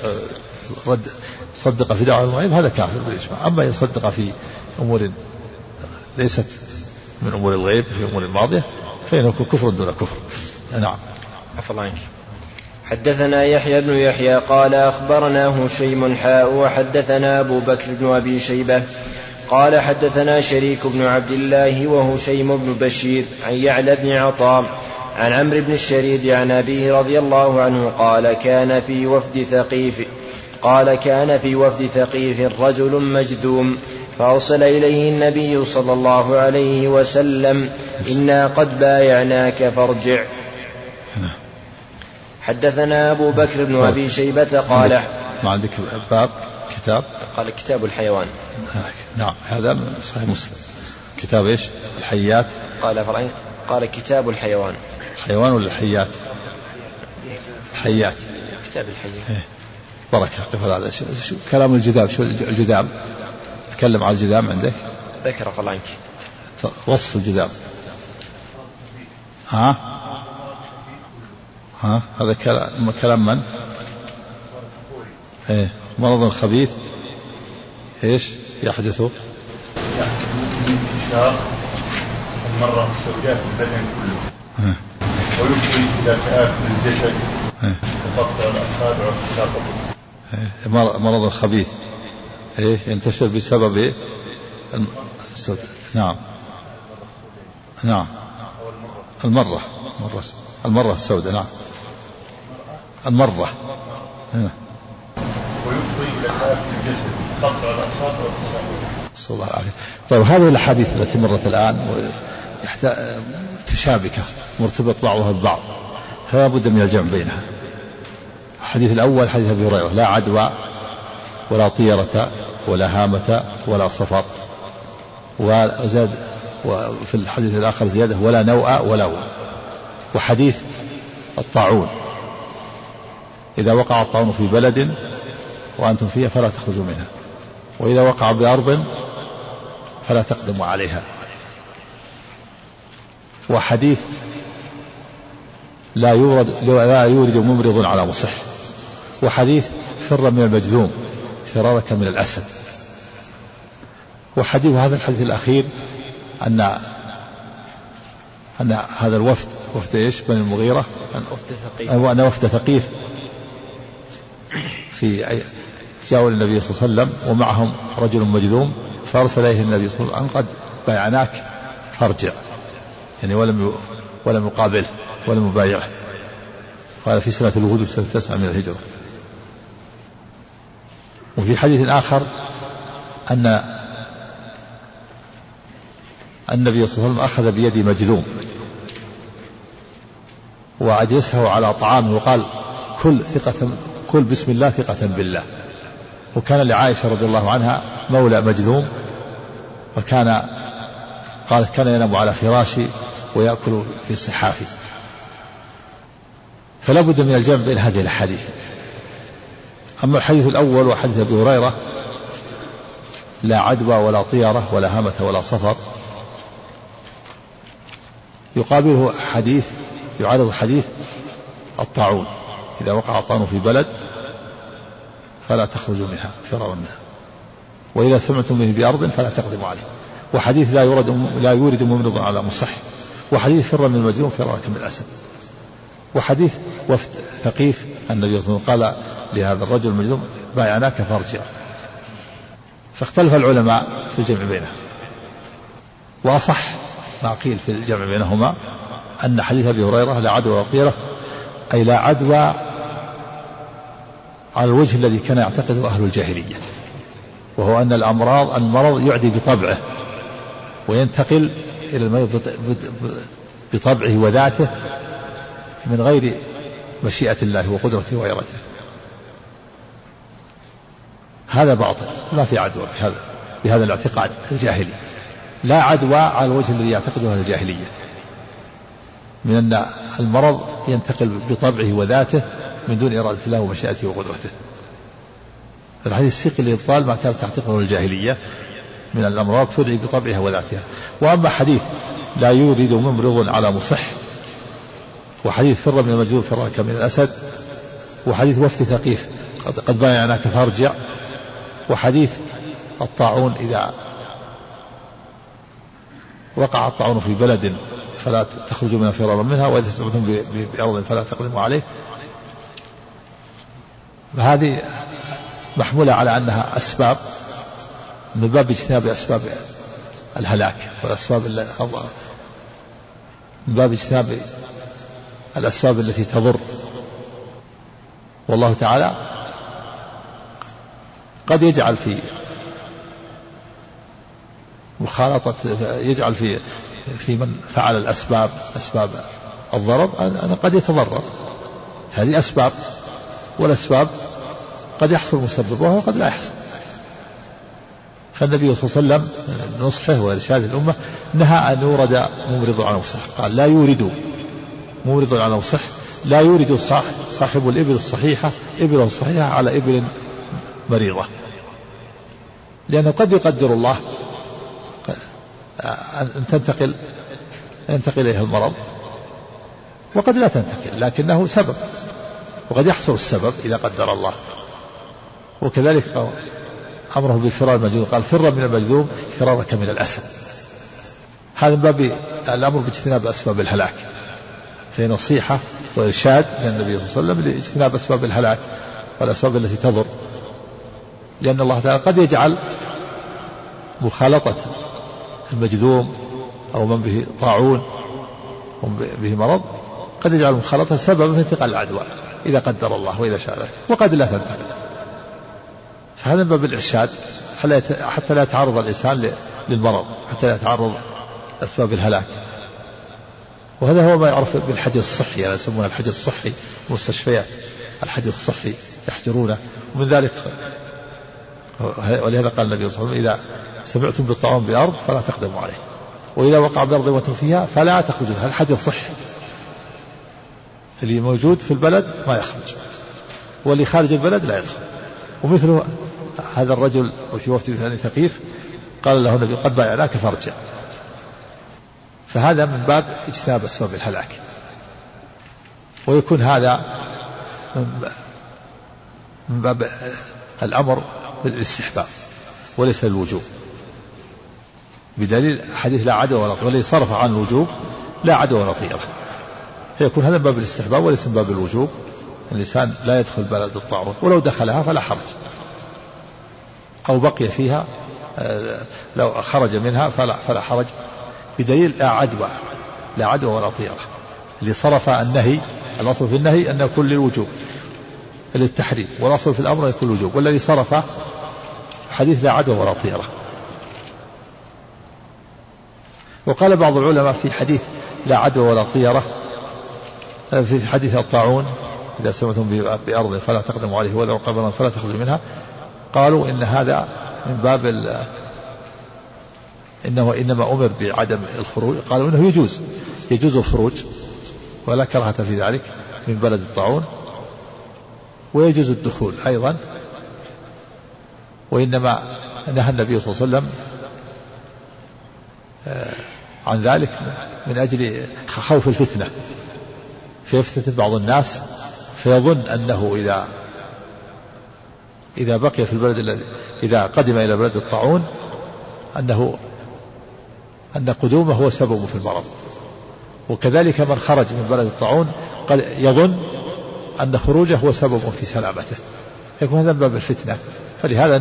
صدق في دعوة الغيب هذا كافر بالإجماع. أما إن صدق في أمور ليست من أمور الغيب، في أمور الماضية، فإنه كفر دون كفر. نعم. عفى الله عنك. حدثنا يحيى بن يحيى قال أخبرنا هشيم حاء وحدثنا أبو بكر بن أبي شيبة قال حدثنا شريك بن عبد الله وهشيم بن بشير عن يعلى بن عطاء عن عمرو بن الشريد عن أبيه رضي الله عنه قال كان في وفد ثقيف رجل مجذوم فأرسل إليه النبي صلى الله عليه وسلم: إنا قد بايعناك فارجع. حدثنا أبو بكر بن أبي شيبة قال ما عندك باب كتاب؟ قال كتاب الحيوان. نعم، هذا صحيح مسلم. كتاب إيش؟ الحيات. قال فرأيت قال كتاب الحيوان. حيوان ولا الحيات؟ حيات. كتاب الحيوان. بركة. قف هذا كلام الجذام. شو الجذام؟ تكلم على الجذام عندك. ذكر الله عنك. وصف الجذام. هذا كلام من؟ مرض خبيث ايش يحدث؟ انتشار المرة السوداء في البدن كله ويفضي إلى تآكل الجسد وقطع الأصابع والتساقط. مرض خبيث ينتشر بسبب نعم المرة السوداء. نعم المرة. ويفضي إلى تآكل الجسد وقطع الأصابع والتساقط. صلى الله عليه. طيب هذه الأحاديث التي مرت الآن تشابكة مرتبط بعضها ببعض، فلا بد من الجمع بينها. الحديث الأول حديث أبي هريرة: لا عدوى ولا طيرة ولا هامة ولا صفر. وزاد وفي الحديث الآخر زيادة: ولا نوء ولا وء. وحديث الطاعون: إذا وقع الطاعون في بلد وأنتم فيها فلا تخرجوا منها، وإذا وقع بأرض فلا تقدموا عليها. وحديث لا يورد ممرض على مصح. وحديث فر من المجذوم فرارك من الأسد. وحديث هذا الحديث الأخير أن هذا الوفد وفد ايش؟ بني المغيرة، أن وفد ثقيف جاءوا للنبي صلى الله عليه وسلم ومعهم رجل مجذوم، فأرسل إليه النبي صلى الله عليه وسلم: قد بايعناك فارجع، يعني ولم يقابله ولم يبايعه. قال في سنة الوهود سنة 9 من الهجرة. وفي حديث آخر أن النبي صلى الله عليه وسلم أخذ بيد مجذوم وأجلسه على طعامه وقال: كل بسم الله ثقة بالله. وكان لعائشة رضي الله عنها مولى مجذوم، قالت: كان ينام على فراشي ويأكل في صحافي. فلا بد من الجمع بين هذه الأحاديث. أما الحديث الأول وحديث أبي هريرة: لا عدوى ولا طيرة ولا هامة ولا صفر، يقابله يعارض حديث الطاعون: إذا وقع الطاعون في بلد فلا تخرجوا منها فرارا منها، وإذا سمعتم به بأرض فلا تقدموا عليه. وحديث لا يورد ممرض على مصح. وحديث فر من المجذوم فرارك من الأسد. وحديث وفد ثقيف النبي صلى الله عليه وسلم قال لهذا الرجل المجذوم: بايعناك فارجع. فاختلف العلماء في الجمع بينها، وأصح ما قيل في الجمع بينهما أن حديث أبي هريرة: لا عدوى ولا طيرة، أي لا عدوى على الوجه الذي كان يعتقده أهل الجاهلية، وهو أن المرض يعدي بطبعه وينتقل إلى المرض بطبعه وذاته من غير مشيئة الله وقدرته وإرادته. هذا باطل، ما في عدوى بهذا الاعتقاد الجاهلي. لا عدوى على الوجه الذي يعتقده أهل الجاهلية، من أن المرض ينتقل بطبعه وذاته من دون إرادة الله ومشيئته وقدرته. الحديث سيق الإبطال ما كانت تعتقده الجاهلية من الأمراض تدعي بطبعها وذاتها. وأما حديث لا يورد ممرض على مصح، وحديث فر من المجذوم فرارك من الأسد، وحديث وفد ثقيف قد بايعناك فارجع، وحديث الطاعون: إذا وقع الطاعون في بلد فلا تخرجوا منها فرارا منها، وإذا سمعتم بأرض فلا تقدموا عليه. فهذه محمولة على أنها أسباب من باب اجتناب أسباب الهلاك والأسباب من باب اجتناب الأسباب التي تضر. والله تعالى قد يجعل في مخالطة، يجعل في من فعل الأسباب أسباب الضرر أن قد يتضرر. هذه أسباب، والأسباب قد يحصل مسببها وقد لا يحصل. فالنبي صلى الله عليه وسلم نصحه وإرشاد الأمة نهى أن يورد ممرض على مصح، قال لا يورد ممرض على مصح، لا يورد صاحب الإبل الصحيحة إبله الصحيحة على إبل مريضة، لأنه قد يقدر الله أن ينتقل إليها المرض، وقد لا تنتقل، لكنه سبب، وقد يحصل السبب إذا قدر الله. وكذلك أمره بالفرار المجذوم، قال فر من المجذوم فرارك من الأسد. هذا من باب الأمر باجتناب أسباب الهلاك، في نصيحة وإرشاد من النبي صلى الله عليه وسلم لاجتناب أسباب الهلاك والأسباب التي تضر، لأن الله تعالى قد يجعل مخالطة المجذوم أو من به طاعون ومن به مرض، قد يجعل مخالطة سببا في انتقال العدوى إذا قدر الله وإذا شاء، وقد لا تنتقل. فهذا من باب الإرشاد حتى لا يتعرض الإنسان للمرض، حتى لا يتعرض أسباب الهلاك. وهذا هو ما يعرف بالحجر الصحي، يعني يسمونه الحجر الصحي، مستشفيات الحجر الصحي يحجرونه. ومن ذلك ولهذا قال النبي صلى الله عليه وسلم إذا سمعتم بالطاعون بأرض فلا تقدموا عليه، وإذا وقع بأرض وأنتم فيها فلا تخرجوا. هذا الحجر الصحي، اللي موجود في البلد ما يخرج، واللي خارج البلد لا يدخل. ومثل هذا الرجل وفي وفد بني ثقيف قال له النبي قد بايعناك فارجع. فهذا من باب اجتناب أسباب الهلاك، ويكون هذا من باب الأمر بالاستحباب وليس الوجوب، بدليل حديث لا عدوى ولا طيرة، والذي صرف عن الوجوب لا عدوى ولا طيرة، فيكون هذا من باب الاستحباب وليس من باب الوجوب. الإنسان لا يدخل بلد الطاعون، ولو دخلها فلا حرج، أو بقي فيها لو خرج منها فلا حرج، بدليل لا عدوى ولا طيرة. اللي صرف النهي، الأصل في النهي أن يكون للوجوب للتحريم، والأصل في الأمر يكون الوجوب، والذي صرف حديث لا عدوى ولا طيرة. وقال بعض العلماء في حديث لا عدوى ولا طيرة، في حديث الطاعون إذا سمعتم بأرض فلا تقدموا عليه ولو قبلا فلا تخرجوا منها، قالوا إن هذا من باب إنما أمر بعدم الخروج، قالوا إنه يجوز الخروج ولا كراهة في ذلك من بلد الطاعون، ويجوز الدخول أيضا، وإنما نهى النبي صلى الله عليه وسلم عن ذلك من أجل خوف الفتنة، فيفتتن بعض الناس فيظن أنه إذا بقي في البلد الذي إذا قدم إلى بلد الطاعون أن قدومه هو سبب في المرض، وكذلك من خرج من بلد الطاعون قد يظن أن خروجه هو سبب في سلامته، يكون هذا من باب الفتنة. فلهذا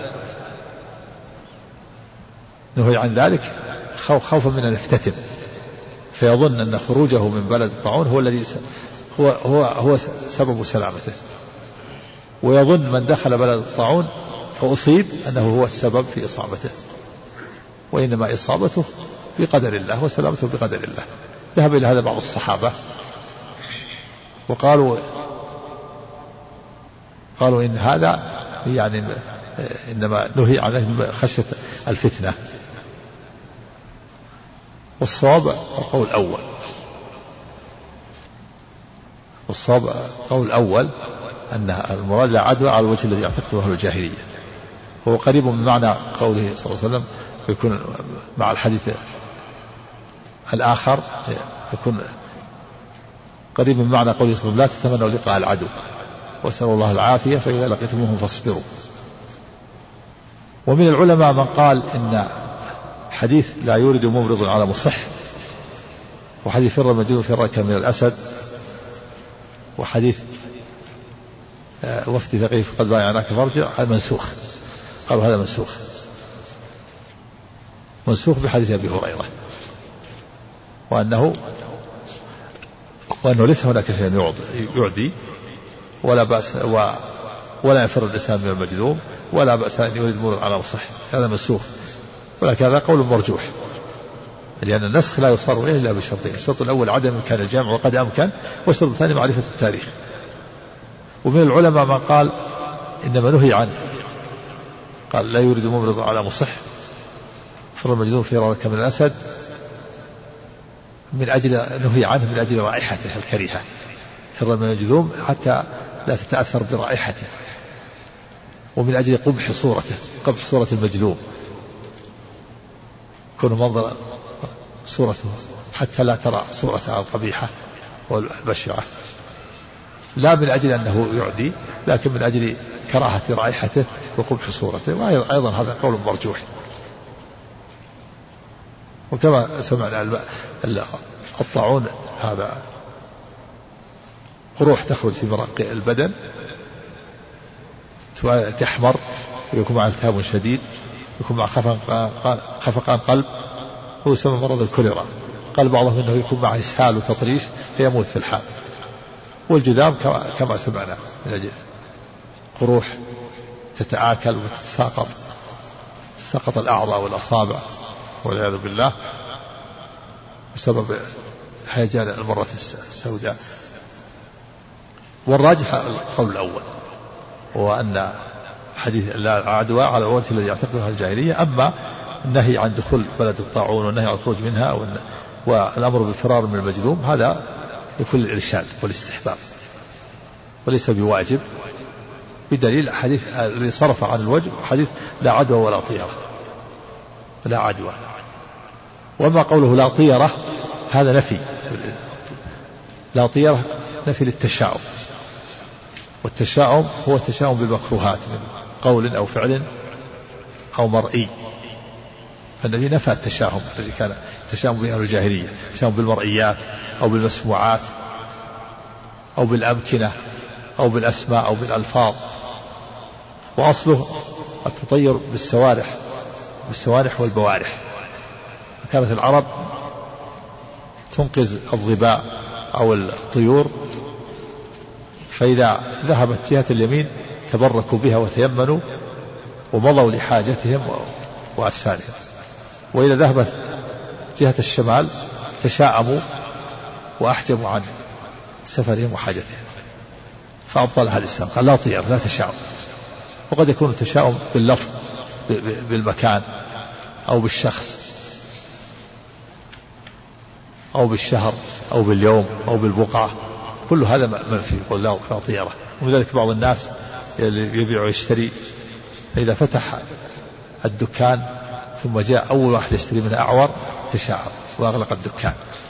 نهي عن ذلك خوفا من أن يفتتن، فيظن أن خروجه من بلد الطاعون هو الذي هو سبب سلامته، ويظن من دخل بلد الطاعون فأصيب أنه هو السبب في إصابته، وإنما إصابته بقدر الله وسلامته بقدر الله. ذهب إلى هذا بعض الصحابة وقالوا إن هذا يعني إنما نهي عنه خشية الفتنة. والصواب قول الأول أن المراد لا عدوى على الوجه الذي يعتقده أهل الجاهلية، هو قريب من معنى قوله صلى الله عليه وسلم، يكون مع الحديث الآخر يكون قريب من معنى قوله صلى الله عليه وسلم لا تتمنوا لقاء العدو واسألوا الله العافية فإذا لقيتموهم فاصبروا. ومن العلماء من قال إن حديث لا يورد ممرض على مصح، وحديث فر المجذوم فرك من الأسد، وحديث وفد ثقيف قد بايعناك فارجع، هذا منسوخ. قالوا هذا منسوخ بحديث أبي هريرة، وأنه ليس هناك شيء يعدي ولا بأس ولا يفر الإنسان من المجذوم ولا بأس أن يورد ممرض على مصح، هذا منسوخ. ولكن هذا قول مرجوح، لأن النسخ لا يصار إليه إلا بشرطين: الشرط الأول عدم إمكان الجمع وقد أمكن، والشرط الثاني معرفة التاريخ. ومن العلماء من قال إنما نهي عن قال لا يريد ممرض على مصح فر المجذوم في رارك من الأسد من أجل نهي عنه من أجل رائحته الكريهة. فر من المجذوم حتى لا تتأثر برائحته، ومن أجل قبح صورته، قبح صورة المجذوم، كون منظر صورته حتى لا ترى صورته القبيحة والبشعة، لا من أجل أنه يعدي، لكن من أجل كراهة رائحته وقبح صورته. وأيضا هذا قول مرجوح. وكما سمعنا الطاعون هذا قروح تخرج في مراقي البدن تحمر، ويكون مع التهاب شديد، يكون مع خفقان قلب، هو يسمى مرض الكوليرا. قال بعضهم انه يكون معه اسهال وتطريش فيموت في الحال. والجذام كما سمعنا من أجل قروح تتآكل وتتساقط، تساقط الأعضاء والأصابع والعياذ بالله بسبب هيجان المرة السوداء. والراجح القول الأول، هو أن حديث لا عدوى على الوجه الذي يعتقدها الجاهلية. أما النهي عن دخول بلد الطاعون والنهي عن الخروج منها والأمر بالفرار من المجذوم هذا لكل الإرشاد والاستحباب وليس بواجب، بدليل حديث الذي صرف عن الوجه حديث لا عدوى ولا طيرة، لا عدوى. وما قوله لا طيرة هذا نفي، لا طيرة نفي للتشاؤم، والتشاؤم هو التشاؤم بالمكروهات من قول أو فعل أو مرئي. فالنبي نفى التشاؤم الذي كان التشاؤم به الجاهلية، التشاؤم بالمرئيات أو بالمسموعات أو بالأمكنة أو بالأسماء أو بالألفاظ. وأصله التطير بالسوارح والبوارح. كانت العرب تنقذ الظباء أو الطيور، فإذا ذهبت جهة اليمين تبركوا بها وتيمنوا ومضوا لحاجتهم وأسفارهم، وإذا ذهبت جهة الشمال تشاءموا وأحجموا عن سفرهم وحاجتهم، فأبطلها الإسلام. قال لا طير، لا تشاؤم. وقد يكون التشاؤم باللفظ بالمكان أو بالشخص أو بالشهر أو باليوم أو بالبقعة، كل هذا منفي. يقول لا طيرة. ولذلك بعض الناس يبيع ويشتري، فإذا فتح الدكان ثم جاء أول واحد يشتري منه أعور تشاءم وأغلق الدكان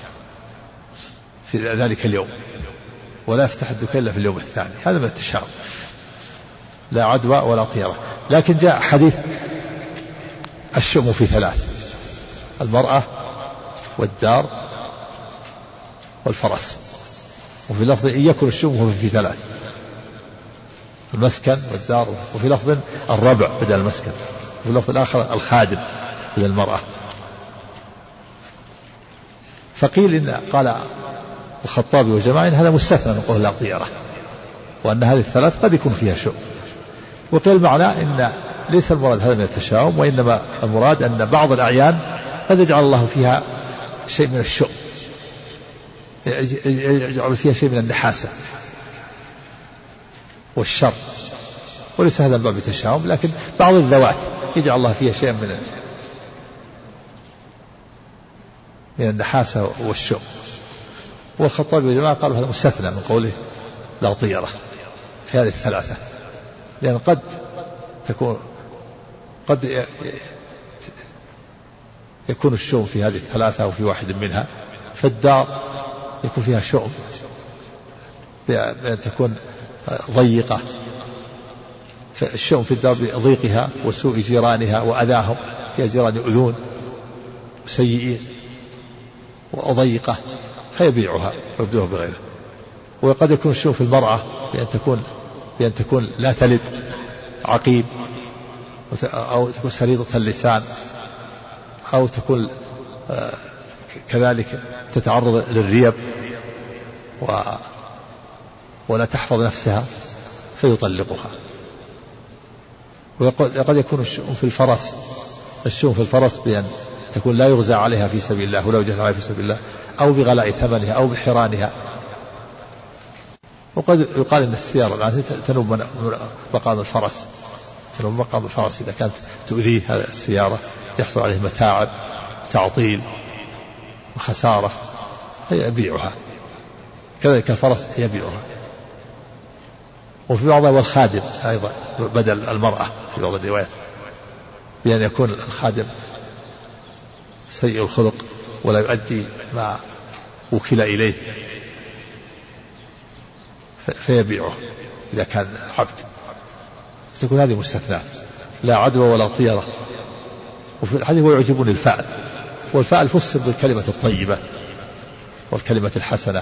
في ذلك اليوم، ولا يفتح الدكان إلا في اليوم الثاني. هذا من التشاؤم، لا عدوى ولا طيرة. لكن جاء حديث الشؤم في ثلاث: المرأة والدار والفرس. وفي لفظ إن يكن الشؤم في ثلاث: المسكن والدار. وفي لفظ الربع بدل المسكن. وفي اللفظ الآخر الخادم بدل المرأة. فقيل إن قال الخطابي وجماعة إن هذا مستثنى من قول لا طيرة، وأن هذه الثلاث قد يكون فيها شؤم. وقيل معناه إن ليس المراد هذا من التشاؤم، وإنما المراد أن بعض الأعيان قد يجعل الله فيها شيء من الشؤم، يجعل فيها شيء من النحاسة والشر، وليس هذا باب التشاؤم، لكن بعض الذوات يجعل الله فيها شيء من النحاسة والشؤم. والخطابي والجماعة قالوا هذا مستثنى من قوله لا طيرة في هذه الثلاثة، لأن قد يكون الشؤم في هذه الثلاثة أو في واحد منها. فالدار يكون فيها شؤم بأن تكون ضيقة، فالشؤم في الدار بضيقها وسوء جيرانها وأذاهم، فيها جيران يؤذون سيئين وضيقة فيبيعها ويبدوها بغيره. وقد يكون الشؤم في المرأة بأن تكون لا تلد، عقيم، أو تكون سليطة اللسان، أو تكون كذلك تتعرض للريب ولا تحفظ نفسها فيطلقها. وقد يكون الشؤم في الفرس، الشؤم في الفرس بأن تكون لا يغزى عليها في سبيل الله ولا يجهز عليها في سبيل الله، أو بغلاء ثمنها أو بحرانها. وقد يقال أن السيارة الآن تنوب مقام الفرس، مثل مقام الفرس إذا كانت تؤذيه هذه السيارة يحصل عليه متاعب تعطيل وخسارة يبيعها، كذلك الفرس يبيعها. وفي بعضها والخادم أيضا بدل المرأة في بعض الروايات، بأن يكون الخادم سيء الخلق ولا يؤدي ما وكل إليه فيبيعه إذا كان عبد، تكون هذه مستثناة، لا عدوى ولا طيرة. وفي الحديث ويعجبني الفعل، والفعل فسر بالكلمة الطيبة والكلمة الحسنة،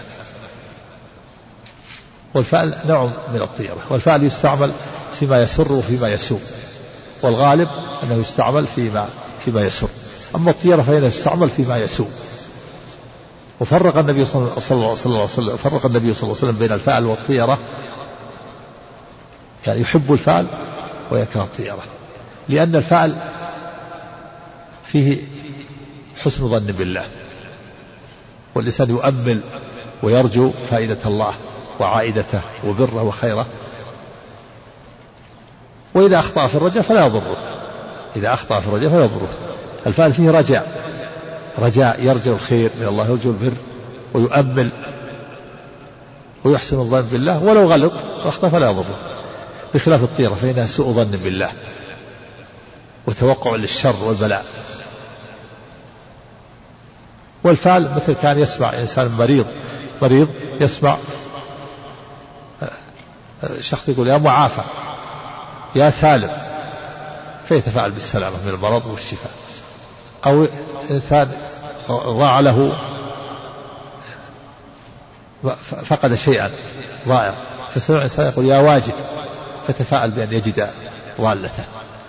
والفعل نوع من الطيرة، والفعل يستعمل فيما يسر وفيما يسوء، والغالب أنه يستعمل فيما يسر، أما الطيرة فإنه يستعمل فيما يسوء. وفرق النبي صلى الله عليه وسلم بين الفعل والطيرة، كان يحب الفعل ويكره الطيرة، لأن الفعل فيه حسن ظن بالله، والإنسان يؤمل ويرجو فائدة الله وعائدته وبره وخيره، وإذا أخطأ في الرجاء فلا يضره، الفعل فيه رجاء يرجو الخير من الله، يرجو البر ويؤمل ويحسن الظن بالله، ولو غلط واخطأ فلا يضره، بخلاف الطيرة فإنها سوء ظن بالله وتوقع للشر والبلاء. والفعل مثل كان يسمع إنسان مريض يسمع شخص يقول يا معافى يا سالم، فيتفاعل بالسلامة من المرض والشفاء. أو إنسان ضاع له فقد شيئا ضائع، فسمع إنسان يقول يا واجد، فتفاعل بأن يجد ضالته.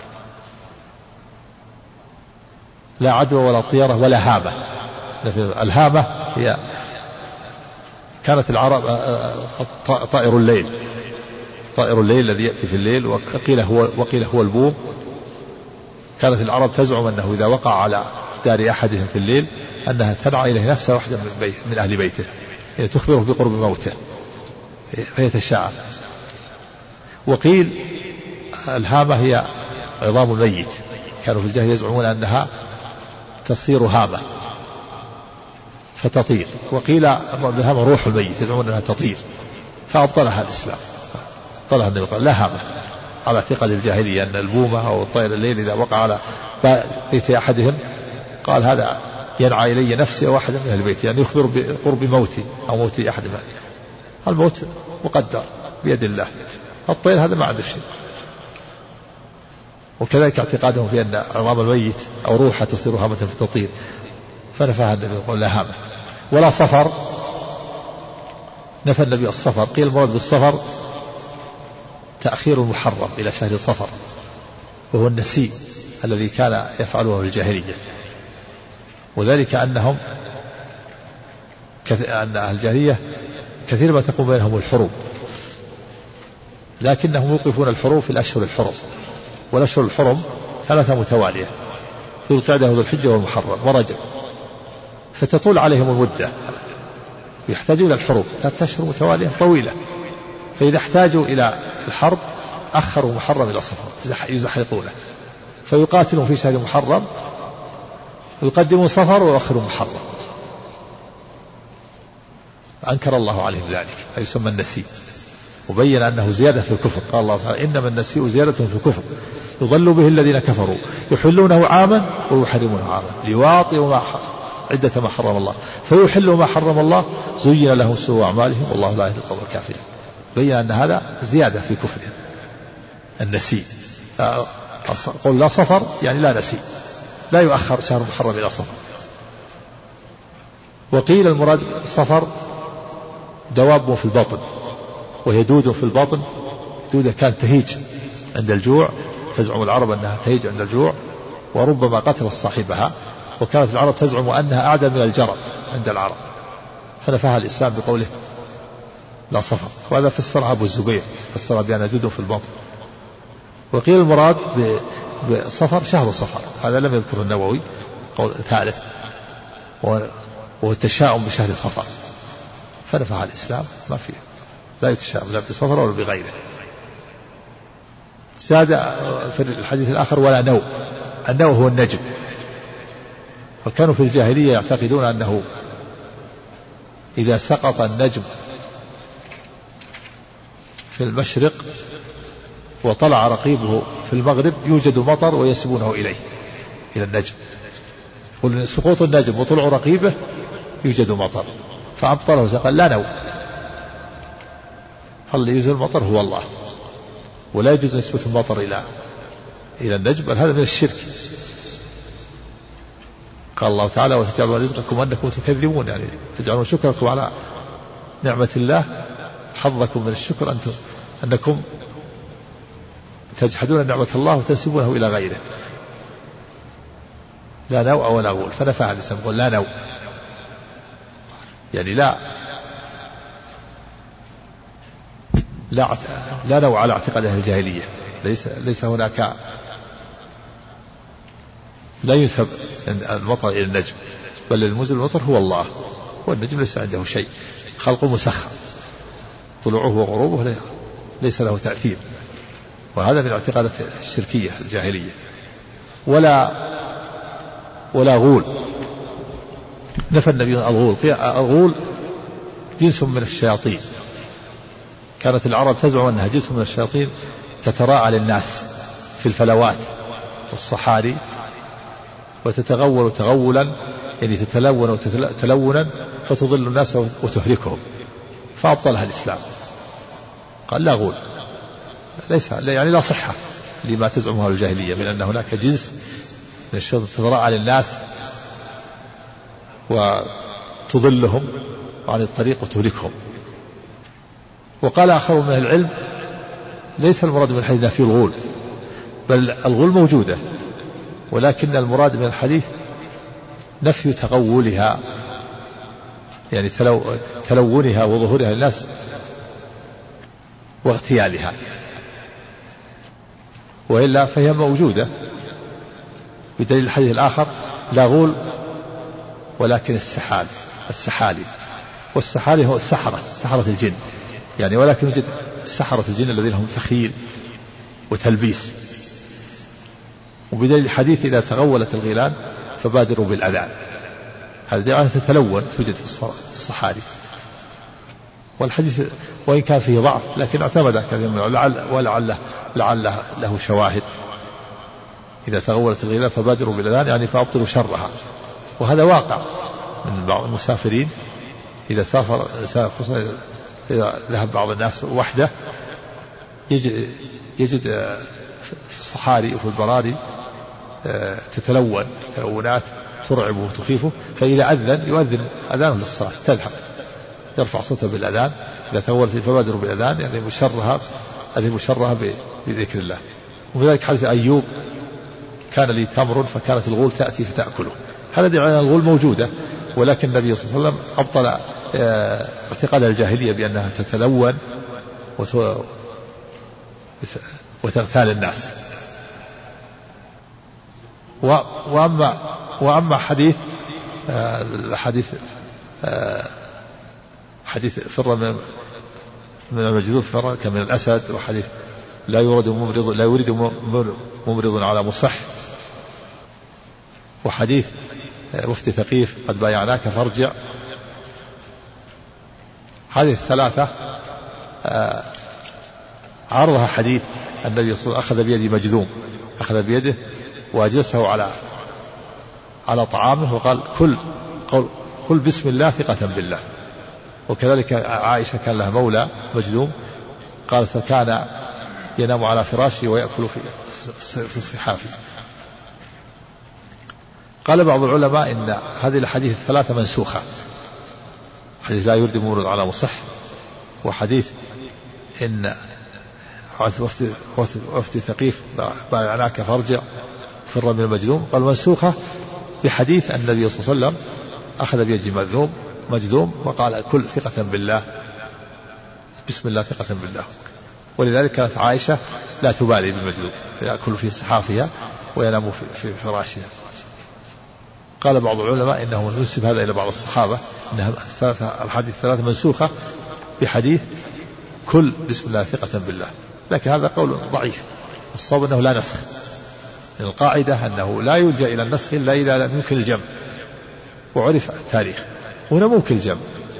لا عدوى ولا طيرة ولا هامة. الهامة هي كانت العرب طائر الليل الذي يأتي في الليل، وقيل هو البوم. كانت العرب تزعم أنه إذا وقع على دار أحدهم في الليل أنها تنعى إليه نفسها واحدة من أهل بيته، يعني تخبره بقرب موته فيتشاءم. وقيل الهامة هي عظام الميت، كانوا في الجاهلية يزعمون أنها تصير هامة فتطير. وقيل الهامة روح الميت، يزعمون أنها تطير، فأبطلها الإسلام، طلع النبي قال لا هامة، على اعتقاد الجاهلية أن البومة أو الطير الليل إذا وقع على بيت أحدهم قال هذا ينعى إلي نفسي واحد من البيت، يعني يخبر بقرب موتي أو موت أحدهم. الموت مقدر بيد الله، الطير هذا ما عنده شيء. وكذلك اعتقادهم في أن عظام الميت أو روحه تصير هامة فتطير، فنفاها النبي يقول لا هامة. ولا صفر، نفى النبي الصفر. قيل المراد بالصفر تأخير المحرم إلى شهر صفر، وهو النسيء الذي كان يفعله في الجاهلية، وذلك أن أهل الجاهلية كثير ما تقوم بينهم الحروب، لكنهم يوقفون الحروب في الأشهر الحرم، والأشهر الحرم 3 متوالية، ذو القعدة وذو الحجة والمحرم ورجب، فتطول عليهم المدة ويحتاجون إلى الحروب 3 أشهر متوالية طويلة، فإذا احتاجوا إلى الحرب أخروا محرم إلى صفر يزحلقونه، فيقاتلون في شهر محرم ويقدمون صفر ويؤخرون محرم. أنكر الله عليهم ذلك، فيسمى النسيء، وبين أنه زيادة في الكفر. قال الله تعالى إنما النسيء زيادة في الكفر يضل به الذين كفروا يحلونه عاما ويحرمونه عاما ليواطئوا عدة ما حرم الله فيحلوا ما حرم الله زين لهم سوء أعمالهم والله لا يهدي القوم الكافرين. بين أن هذا زيادة في كفرهم النسيء. قل لا صفر يعني لا نسيء، لا يؤخر شهر محرم إلى صفر. وقيل المراد صفر دواب في الباطن، وهي دود في الباطن، دودة كانت تهيج عند الجوع، تزعم العرب أنها تهيج عند الجوع وربما قتلت صاحبها، وكانت العرب تزعم أنها أعدى من الجرب عند العرب، فنفاها الإسلام بقوله لا صفر. وهذا فسرها أبو الزبير، فسرها بأنها دود في الباطن. وقيل المراد بصفر شهر صفر، هذا لم يذكر النووي، قول ثالث، وهو التشاؤم بشهر صفر، فنفاها الإسلام، ما فيه لا يتشاؤم لا بصفر ولا بغيره. زاد في الحديث الآخر ولا نوء. النوء هو النجم، وكانوا في الجاهلية يعتقدون أنه إذا سقط النجم في المشرق وطلع رقيبه في المغرب يوجد مطر ويسبونه إليه، إلى النجم. قل سقوط النجم وطلع رقيبه يوجد مطر، فأبطله قال لا نوء، اللي ينزل المطر هو الله، ولا يجوز نسبة المطر إلى النجم، بل هذا من الشرك. قال الله تعالى وتجعلون رزقكم أنكم تكذبون، يعني تجعلون شكركم على نعمة الله، حظكم من الشكر أنكم تجحدون نعمة الله وتنسبونه إلى غيره. لا نوء ولا غول، فنفع الإسلام يقول لا نوء، يعني لا نوع على اعتقاد أهل الجاهلية. ليس هناك، لا ينسب المطر إلى النجم، بل المنزل المطر هو الله، والنجم ليس عنده شيء، خلقه مسخر، طلوعه وغروبه ليس له تأثير. وهذا من اعتقادات الشركية الجاهلية. ولا غول، نفى النبي الغول. الغول جنس من الشياطين، كانت العرب تزعم أنها جنس من الشياطين تتراءى للناس في الفلوات والصحاري، وتتغول تغولا، يعني تتلون تلونا فتضل الناس وتهلكهم، فأبطلها الإسلام. قال لا غول، ليس يعني لا صحة لما تزعمها الجاهلية من أن هناك جنس من الشياطين تتراءى للناس وتضلهم عن الطريق وتهلكهم. وقال آخر من العلم ليس المراد من الحديث في الغول، بل الغول موجودة، ولكن المراد من الحديث نفي تغولها، يعني تلونها وظهورها للناس واغتيالها، وإلا فهي موجودة، بدليل الحديث الآخر لا غول ولكن السحالي. والسحالي هو سحرة الجن، يعني ولكن يوجد سحرة الجن الذين هم تخيل وتلبيس. وبدليل الحديث إذا تغولت الغيلان فبادروا بالأذان، هذه يعني تتلون، توجد في الصحاري. والحديث وإن كان فيه ضعف لكن اعتمد كثير منه، لعل له شواهد. إذا تغولت الغيلان فبادروا بالأذان، يعني فأبطلوا شرها. وهذا واقع من بعض المسافرين، إذا سافر إذا ذهب بعض الناس وحده يجد في الصحاري وفي البراري تتلون تلونات ترعبه وتخيفه، فإذا يؤذن أذانه للصلاة تذهب، يرفع صوته بالأذان. إذا تغولت فبادروا بالأذان، يعني مشرها بذكر الله. وذلك حديث أيوب كان لي تمر فكانت الغول تأتي فتأكله. هذا يعني الغول موجودة، ولكن النبي صلى الله عليه وسلم أبطل اعتقاد الجاهلية بأنها تتلون وتغتال الناس. وأما حديث فر من المجذوب فر كمن الأسد، وحديث لا يورد ممرض على مصح، وحديث مفتي ثقيف قد بايعناك فارجع. هذه الثلاثة عرضها حديث النبي صلى الله عليه وسلم أخذ بيد مجذوم، أخذ بيده وأجلسه على طعامه وقال كل بسم الله ثقة بالله. وكذلك عائشة كان لها مولى مجذوم، قالت فكان ينام على فراشه ويأكل في صحافه. قال بعض العلماء إن هذه الحديث الثلاثة منسوخة، حديث لا يرد مورد على مصح، وحديث إن وفد ثقيف بايعناك فارجع فر من المجذوم، قال منسوخة بحديث النبي صلى الله عليه وسلم أخذ بيد مجذوم وقال كل ثقة بالله، بسم الله ثقة بالله. ولذلك كانت عائشة لا تبالي بالمجذوم، يأكل في صحافها وينام في فراشها. قال بعض العلماء إنه ينسب هذا إلى بعض الصحابة، إن الحديث الثلاثة منسوخة بحديث كل بسم الله ثقة بالله، لكن هذا قول ضعيف الصواب أنه لا نسخ. القاعدة أنه لا يلجأ إلى النسخ إلا إذا لم يمكن الجمع وعرف التاريخ. هنا ممكن الجمع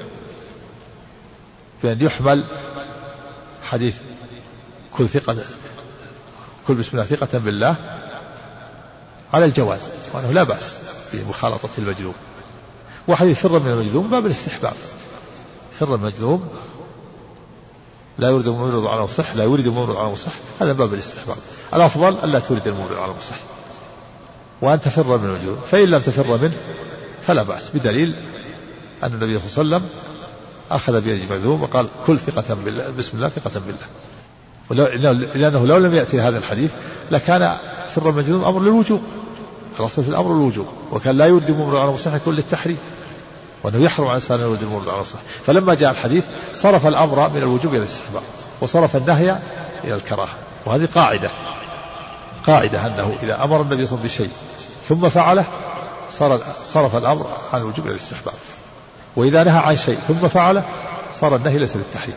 بأن يحمل حديث كل بسم الله ثقة بالله على الجواز، وأنه لا بأس بمخالطة المجذوم. وحديث فر من المجذوم باب الاستحباب. فر المجذوم لا يريد الممرض على مصح، لا يريد الممرض على مصح، هذا باب الاستحباب. الأفضل ألا تريد الممرض على مصح وأن تفر من المجذوم، فإن لم تفر منه فلا بأس، بدليل أن النبي صلى الله عليه وسلم أخذ بيد المجذوم وقال كل ثقة بالله بسم الله ثقة بالله، لأنه لو لم يأتي هذا الحديث لكان فر المجذوم أمر للوجوب، الأصل في الأمر الوجوب، وكان لا يريد الممرض على مصح يكون للتحريم، وأنه يحرم على الإنسان أن يريد الممرض على مصح. فلما جاء الحديث صرف الأمر من الوجوب إلى الاستحباب، وصرف النهي إلى الكراهة. وهذه قاعدة أنه إذا أمر النبي صلى الله عليه وسلم بشيء ثم فعله صرف الأمر عن الوجوب إلى الاستحباب، وإذا نهى عن شيء ثم فعله صار النهي ليس للتحريم.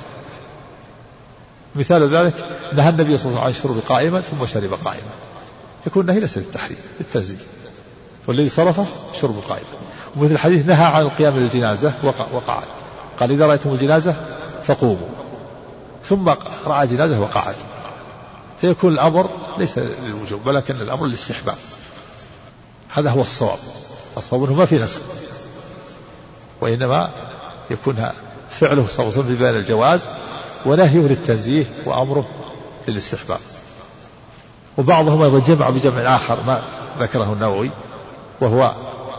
مثال ذلك نهى النبي صلى الله عليه وسلم عن الشرب قائما ثم شرب قائما، يكون النهي ليس للتحريم للتنزيه، والذي صرفه شرب قائما. ومثل الحديث نهى عن القيام للجنازة وقعد، قال إذا رأيتم الجنازة فقوموا، ثم رأى جنازة وقعد، فيكون الأمر ليس للوجوب ولكن الأمر للاستحباب. هذا هو الصواب أنه ما في نسخ، وإنما يكون فعله صلى الله عليه وسلم ببيان الجواز ونهيه للتنزيه وأمره للاستحباب. وبعضهم أيضا جمع بجمع آخر ما ذكره النووي، وهو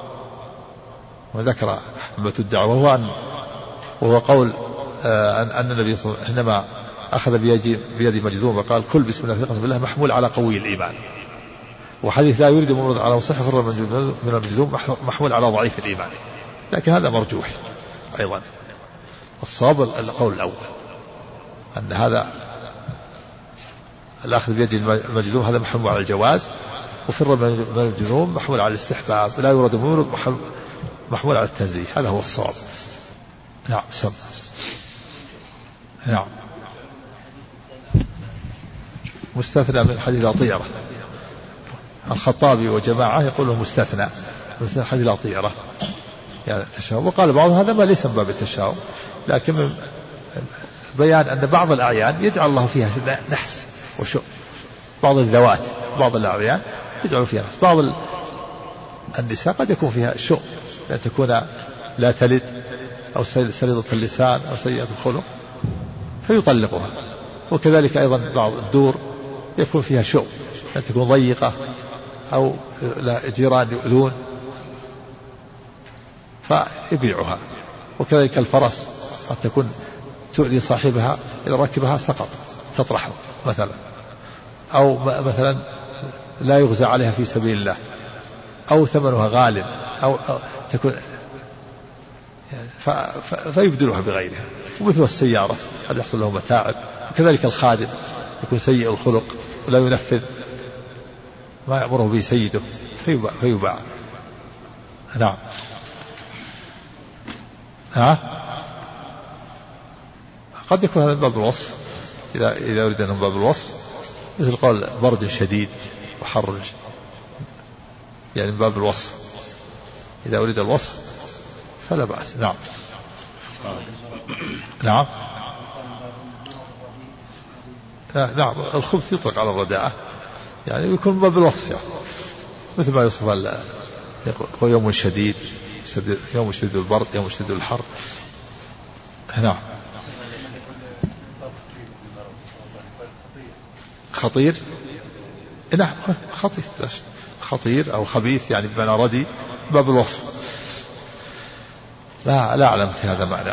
وذكر أحمة الدعوة، وهو قول أن النبي صلى الله عليه وسلم حينما أخذ بيد مجذوم وقال كل بسم الله ثقة بالله محمول على قوي الإيمان، وحديث لا يريد الممرض على مصح فر من المجذوم محمول على ضعيف الإيمان، لكن هذا مرجوح أيضا. الصواب القول الأول أن هذا الأخذ بيد المجذوم هذا محمول على الجواز، وفر من المجذوم محمول على الاستحباب، لا يريد الممرض محمول على التنزيه، هذا هو الصواب. نعم سم. نعم مستثنى من حديث الطيرة، الخطابي وجماعة يقولون مستثنى من حديث الطيرة يعني التشاؤم، وقال بعضهم هذا ما ليس من باب التشاؤم، لكن من بيان أن بعض الأعيان يجعل الله فيها نحس وشؤم، بعض الذوات بعض الأعيان يجعل فيها نحس، بعض النساء قد يكون فيها شؤم لأن تكون لا تلد أو سليطة اللسان أو سيئة الخلق فيطلقها، وكذلك أيضا بعض الدور يكون فيها شؤم أن تكون ضيقة أو لا جيران يؤذون فيبيعها، وكذلك الفرس قد تكون تؤذي صاحبها إذا ركبها سقط تطرحه مثلا، أو مثلا لا يغزى عليها في سبيل الله، أو ثمنها غال أو تكون فيبدلها بغيرها. ومثل السيارة قد يحصل له متاعب، وكذلك الخادم يكون سيء الخلق ولا ينفذ ما يأمره به سيده فيباع. نعم قد يكون هذا من باب الوصف إذا أريد أن من باب الوصف، مثل قال برد شديد وحر يعني من باب الوصف، إذا أريد الوصف فلا بأس. نعم نعم نعم الخبث يطلق على الرداءة يعني يكون من باب الوصف يعني. مثل ما يوصف يوم شديد يوم شديد البرد يوم شديد الحر. نعم خطير نعم خطير أو خبيث يعني بمعنى ردي باب الوصف. لا أعلم في هذا معنى.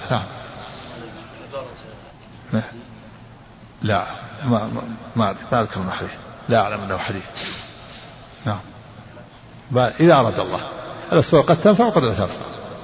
نعم لا ما أذكر من حديث، لا أعلم أنه حديث. نعم إذا أراد الله الأسباب قد تنفع وقد لا تنفع،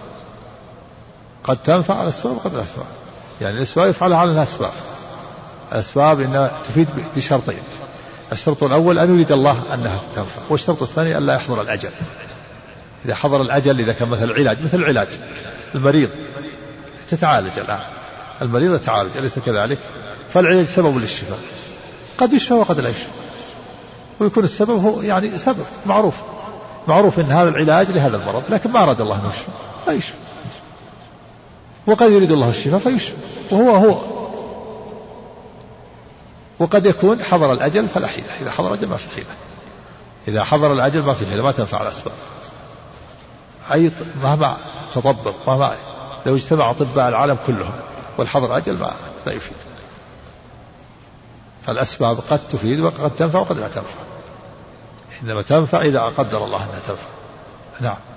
قد تنفع الأسباب وقد لا تنفع، يعني الأسباب يفعلها على الأسباب إنها تفيد بشرطين، الشرط الأول أن يريد الله أنها تنفع، والشرط الثاني أن لا يحضر الأجل. إذا حضر الأجل إذا كان مثل العلاج المريض تتعالج الآن، المريض يتعالج أليس كذلك؟ فالعلاج سبب للشفاء، قد يشفى وقد لا يشفى، ويكون السبب هو يعني سبب معروف ان هذا العلاج لهذا المرض، لكن ما أراد الله أن يشفى فيشفى، وقد يريد الله الشفاء فيشفى، وهو وقد يكون حضر الأجل فلا حيلة. إذا حضر الأجل ما في حيلة، إذا حضر الأجل ما في حيلة، ما تنفع الأسباب. مهما تطبق، مهما لو اجتمع أطباء العالم كلهم والحضر أجل ما لا يفيد. فالأسباب قد تفيد وقد تنفع وقد لا تنفع، إنما تنفع إذا قدر الله أنها تنفع. نعم.